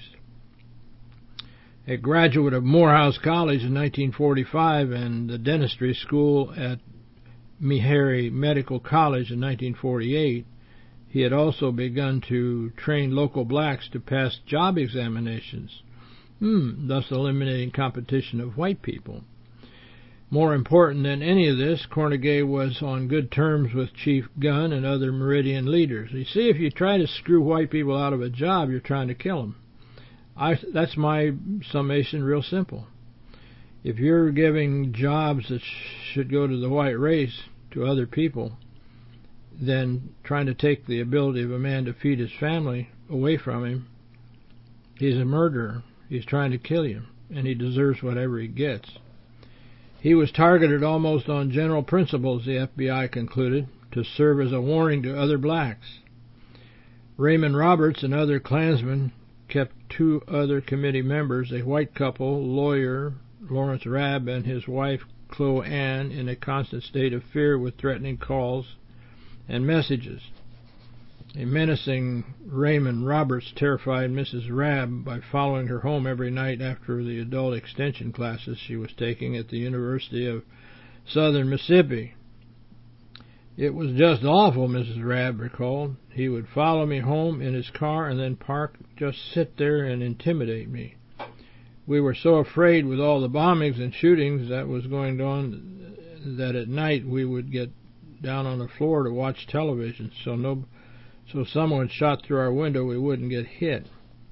A graduate of Morehouse College in 1945 and the dentistry school at Meharry Medical College in 1948, he had also begun to train local blacks to pass job examinations, thus eliminating competition of white people. More important than any of this, Cornegay was on good terms with Chief Gunn and other Meridian leaders. You see, if you try to screw white people out of a job, you're trying to kill them. That's my summation, real simple. If you're giving jobs that should go to the white race to other people, then trying to take the ability of a man to feed his family away from him, he's a murderer. He's trying to kill you, and he deserves whatever he gets. He was targeted almost on general principles, the FBI concluded, to serve as a warning to other blacks. Raymond Roberts and other Klansmen kept 2 other committee members, a white couple, lawyer Lawrence Rabb and his wife Chloe Ann, in a constant state of fear with threatening calls and messages. A menacing Raymond Roberts terrified Mrs. Rabb by following her home every night after the adult extension classes she was taking at the University of Southern Mississippi. It was just awful, Mrs. Rabb recalled. He would follow me home in his car and then just sit there and intimidate me. We were so afraid with all the bombings and shootings that was going on that at night we would get down on the floor to watch television, so someone shot through our window we wouldn't get hit.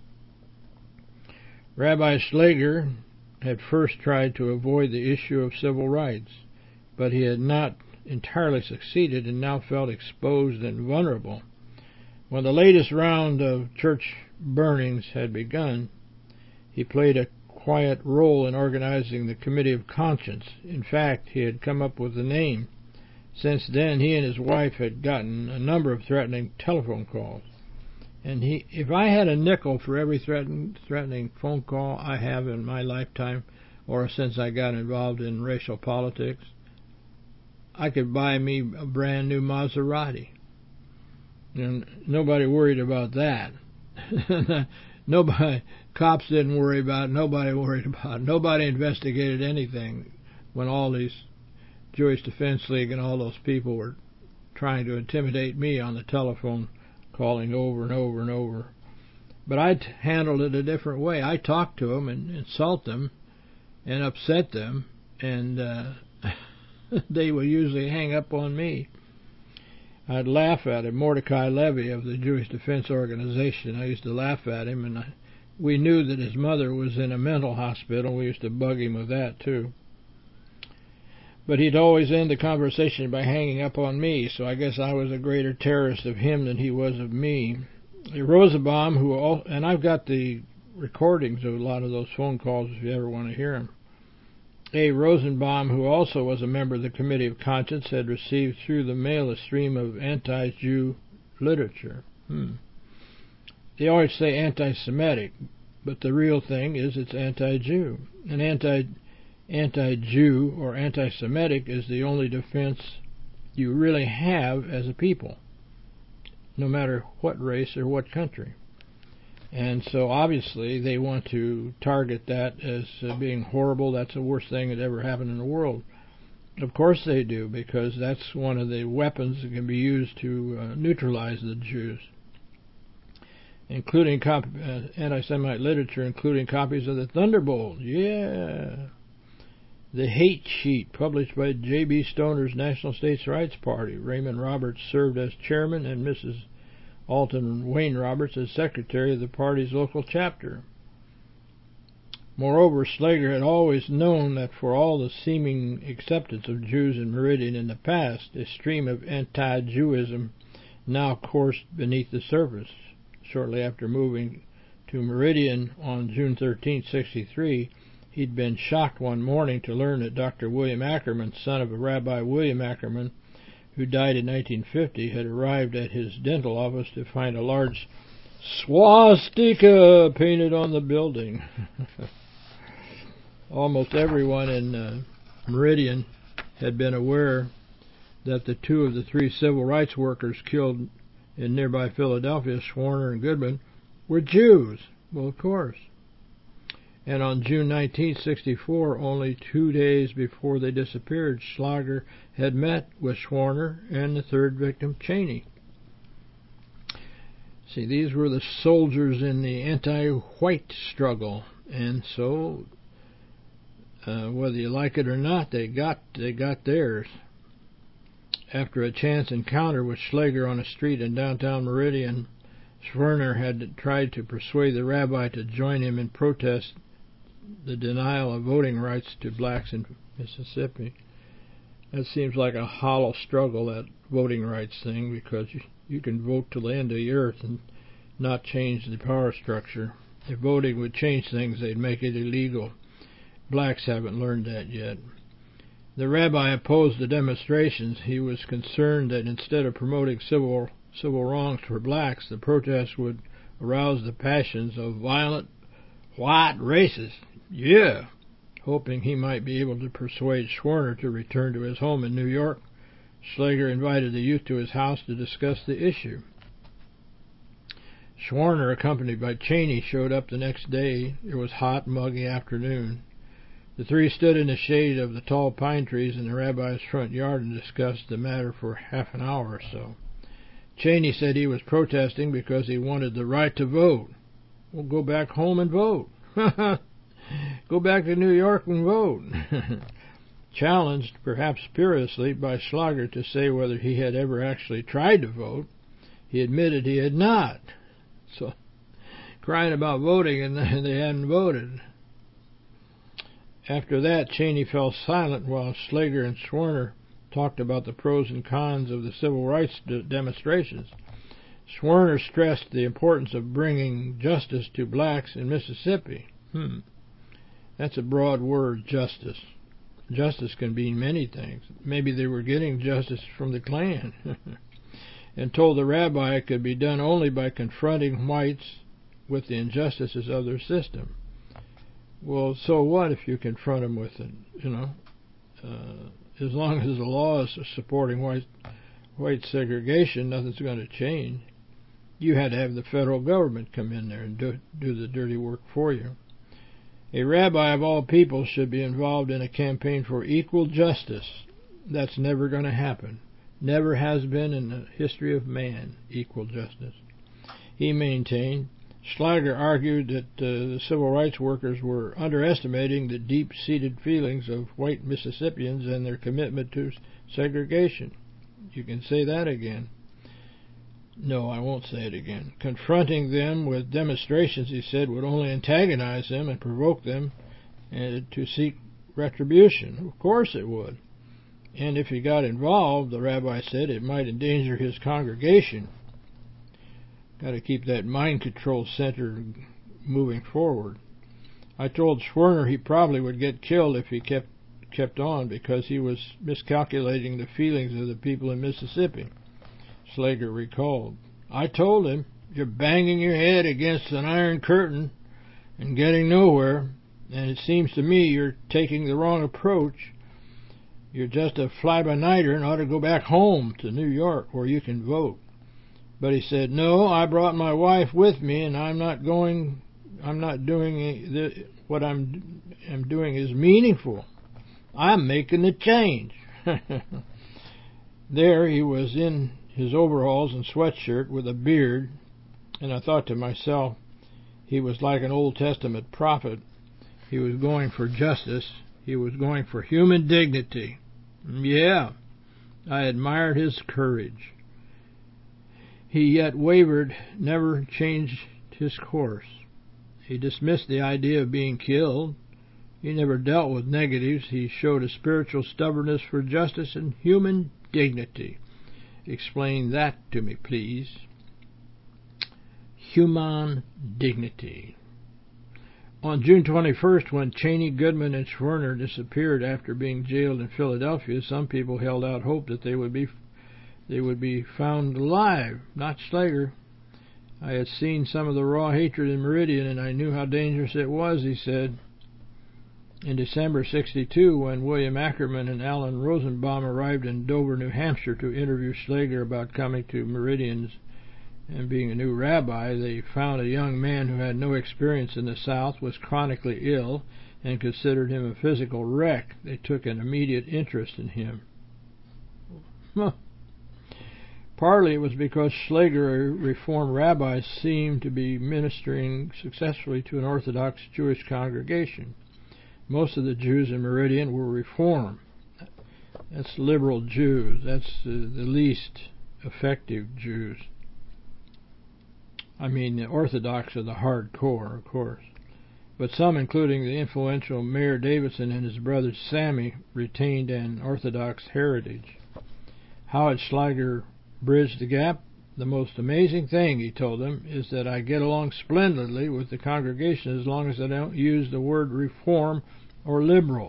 Rabbi Schlager had first tried to avoid the issue of civil rights, but he had not entirely succeeded and now felt exposed and vulnerable. When the latest round of church burnings had begun, he played a quiet role in organizing the Committee of Conscience. In fact, he had come up with the name. Since then, he and his wife had gotten a number of threatening telephone calls. And if I had a nickel for every threatening phone call I have in my lifetime, or since I got involved in racial politics, I could buy me a brand new Maserati. And nobody worried about that. Cops didn't worry about it. Nobody worried about it. Nobody investigated anything when all these Jewish Defense League and all those people were trying to intimidate me on the telephone, calling over and over and over. But I handled it a different way. I talked to them and insult them and upset them, and they would usually hang up on me. I'd laugh at him. Mordecai Levy of the Jewish Defense Organization, I used to laugh at him, and we knew that his mother was in a mental hospital. We used to bug him with that, too. But he'd always end the conversation by hanging up on me, so I guess I was a greater terrorist of him than he was of me. Rosenbaum, and I've got the recordings of a lot of those phone calls if you ever want to hear them. A. Rosenbaum, who also was a member of the Committee of Conscience, had received through the mail a stream of anti-Jew literature. They always say anti-Semitic, but the real thing is it's anti-Jew. And anti-Jew or anti-Semitic is the only defense you really have as a people, no matter what race or what country. And so obviously they want to target that as being horrible. That's the worst thing that ever happened in the world. Of course they do, because that's one of the weapons that can be used to neutralize the Jews, including anti-Semite literature, including copies of the Thunderbolt. Yeah. The Hate Sheet, published by J.B. Stoner's National States Rights Party. Raymond Roberts served as chairman and Mrs. Alton Wayne Roberts as secretary of the party's local chapter. Moreover, Slager had always known that for all the seeming acceptance of Jews in Meridian in the past, a stream of anti-Jewism now coursed beneath the surface. Shortly after moving to Meridian on June 13, 1963, he'd been shocked one morning to learn that Dr. William Ackerman, son of Rabbi William Ackerman, who died in 1950, had arrived at his dental office to find a large swastika painted on the building. Almost everyone in Meridian had been aware that the two of the three civil rights workers killed in nearby Philadelphia, Schwerner and Goodman, were Jews. Well, of course. And on June 19, 1964, only 2 days before they disappeared, Slager had met with Schwerner and the third victim, Cheney. See, these were the soldiers in the anti-white struggle, and so whether you like it or not, they got theirs. After a chance encounter with Slager on a street in downtown Meridian, Schwerner had tried to persuade the rabbi to join him in protest the denial of voting rights to blacks in Mississippi. That seems like a hollow struggle, that voting rights thing, because you can vote till the end of the earth and not change the power structure. If voting would change things, they'd make it illegal. Blacks haven't learned that yet. The rabbi opposed the demonstrations. He was concerned that instead of promoting civil wrongs for blacks, the protests would arouse the passions of violent white racists. Yeah. Hoping he might be able to persuade Schwerner to return to his home in New York, Slager invited the youth to his house to discuss the issue. Schwerner, accompanied by Cheney, showed up the next day. It was hot, muggy afternoon. The three stood in the shade of the tall pine trees in the rabbi's front yard and discussed the matter for half an hour or so. Cheney said he was protesting because he wanted the right to vote. Well, go back home and vote. Go back to New York and vote. Challenged, perhaps spuriously, by Slager to say whether he had ever actually tried to vote, he admitted he had not. So, crying about voting and they hadn't voted. After that, Cheney fell silent while Slager and Schwerner talked about the pros and cons of the civil rights demonstrations. Schwerner stressed the importance of bringing justice to blacks in Mississippi. That's a broad word, justice. Justice can mean many things. Maybe they were getting justice from the Klan. And told the rabbi it could be done only by confronting whites with the injustices of their system. Well, so what if you confront them with it? As long as the law is supporting white segregation, nothing's going to change. You had to have the federal government come in there and do the dirty work for you. A rabbi of all people should be involved in a campaign for equal justice. That's never going to happen. Never has been in the history of man, equal justice. He maintained. Slager argued that the civil rights workers were underestimating the deep-seated feelings of white Mississippians and their commitment to segregation. You can say that again. No, I won't say it again. Confronting them with demonstrations, he said, would only antagonize them and provoke them to seek retribution. Of course it would. And if he got involved, the rabbi said, it might endanger his congregation. Got to keep that mind control center moving forward. I told Schwerner he probably would get killed if he kept on because he was miscalculating the feelings of the people in Mississippi. Slager recalled. I told him, you're banging your head against an iron curtain and getting nowhere, and it seems to me you're taking the wrong approach. You're just a fly-by-nighter and ought to go back home to New York where you can vote. But he said, no, I brought my wife with me, and I'm not doing what I'm doing is meaningful. I'm making the change. There he was in his overalls and sweatshirt with a beard, and I thought to myself, he was like an Old Testament prophet. He was going for justice. He was going for human dignity. Yeah, I admired his courage. He yet wavered, never changed his course. He dismissed the idea of being killed. He never dealt with negatives. He showed a spiritual stubbornness for justice and human dignity. Explain that to me, please. Human dignity. On June 21st, when Cheney, Goodman, and Schwerner disappeared after being jailed in Philadelphia, some people held out hope that they would be found alive, not Slager. I had seen some of the raw hatred in Meridian, and I knew how dangerous it was, he said. In December '62, when William Ackerman and Alan Rosenbaum arrived in Dover, New Hampshire to interview Slager about coming to Meridian's and being a new rabbi, they found a young man who had no experience in the South, was chronically ill, and considered him a physical wreck. They took an immediate interest in him. Partly it was because Slager, a Reformed rabbi, seemed to be ministering successfully to an Orthodox Jewish congregation. Most of the Jews in Meridian were Reformed. That's liberal Jews. That's the least effective Jews. I mean, the Orthodox are the hardcore, of course. But some, including the influential Mayor Davidson and his brother Sammy, retained an Orthodox heritage. How had Slager bridged the gap? The most amazing thing, he told them, is that I get along splendidly with the congregation as long as I don't use the word reform or liberal.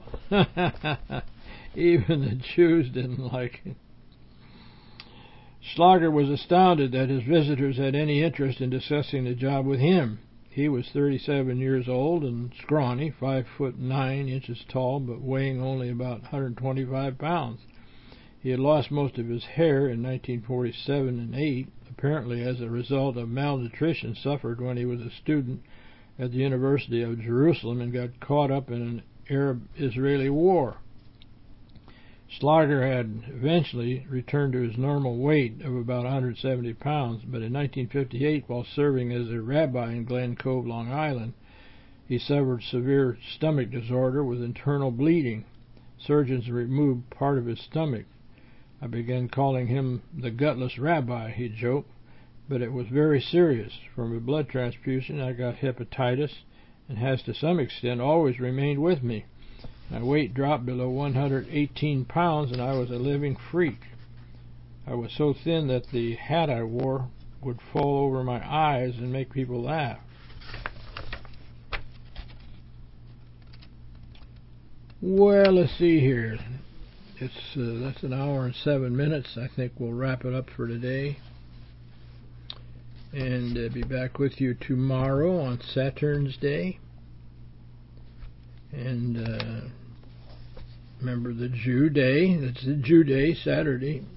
Even the Jews didn't like it. Slager was astounded that his visitors had any interest in discussing the job with him. He was 37 years old and scrawny, 5'9" tall, but weighing only about 125 pounds. He had lost most of his hair in 1947 and 8, apparently as a result of malnutrition suffered when he was a student at the University of Jerusalem and got caught up in an Arab-Israeli war. Slager had eventually returned to his normal weight of about 170 pounds, but in 1958, while serving as a rabbi in Glen Cove, Long Island, he suffered severe stomach disorder with internal bleeding. Surgeons removed part of his stomach. I began calling him the gutless rabbi, he joked, but it was very serious. From a blood transfusion, I got hepatitis and has to some extent always remained with me. My weight dropped below 118 pounds and I was a living freak. I was so thin that the hat I wore would fall over my eyes and make people laugh. Well, let's see here. That's an hour and 7 minutes. I think we'll wrap it up for today. And be back with you tomorrow on Saturn's Day. And remember the Jew Day. That's the Jew Day, Saturday.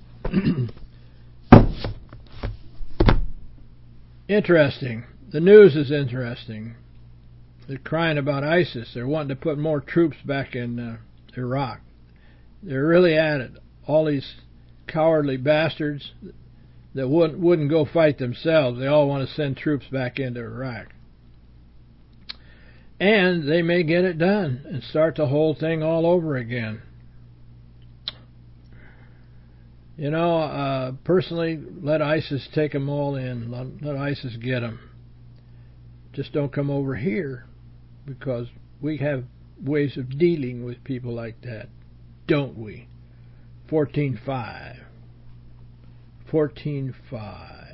Interesting. The news is interesting. They're crying about ISIS. They're wanting to put more troops back in Iraq. They're really at it. All these cowardly bastards that wouldn't go fight themselves, they all want to send troops back into Iraq. And they may get it done and start the whole thing all over again. You know, personally, let ISIS take them all in. Let ISIS get them. Just don't come over here, because we have ways of dealing with people like that, don't we? 14.5.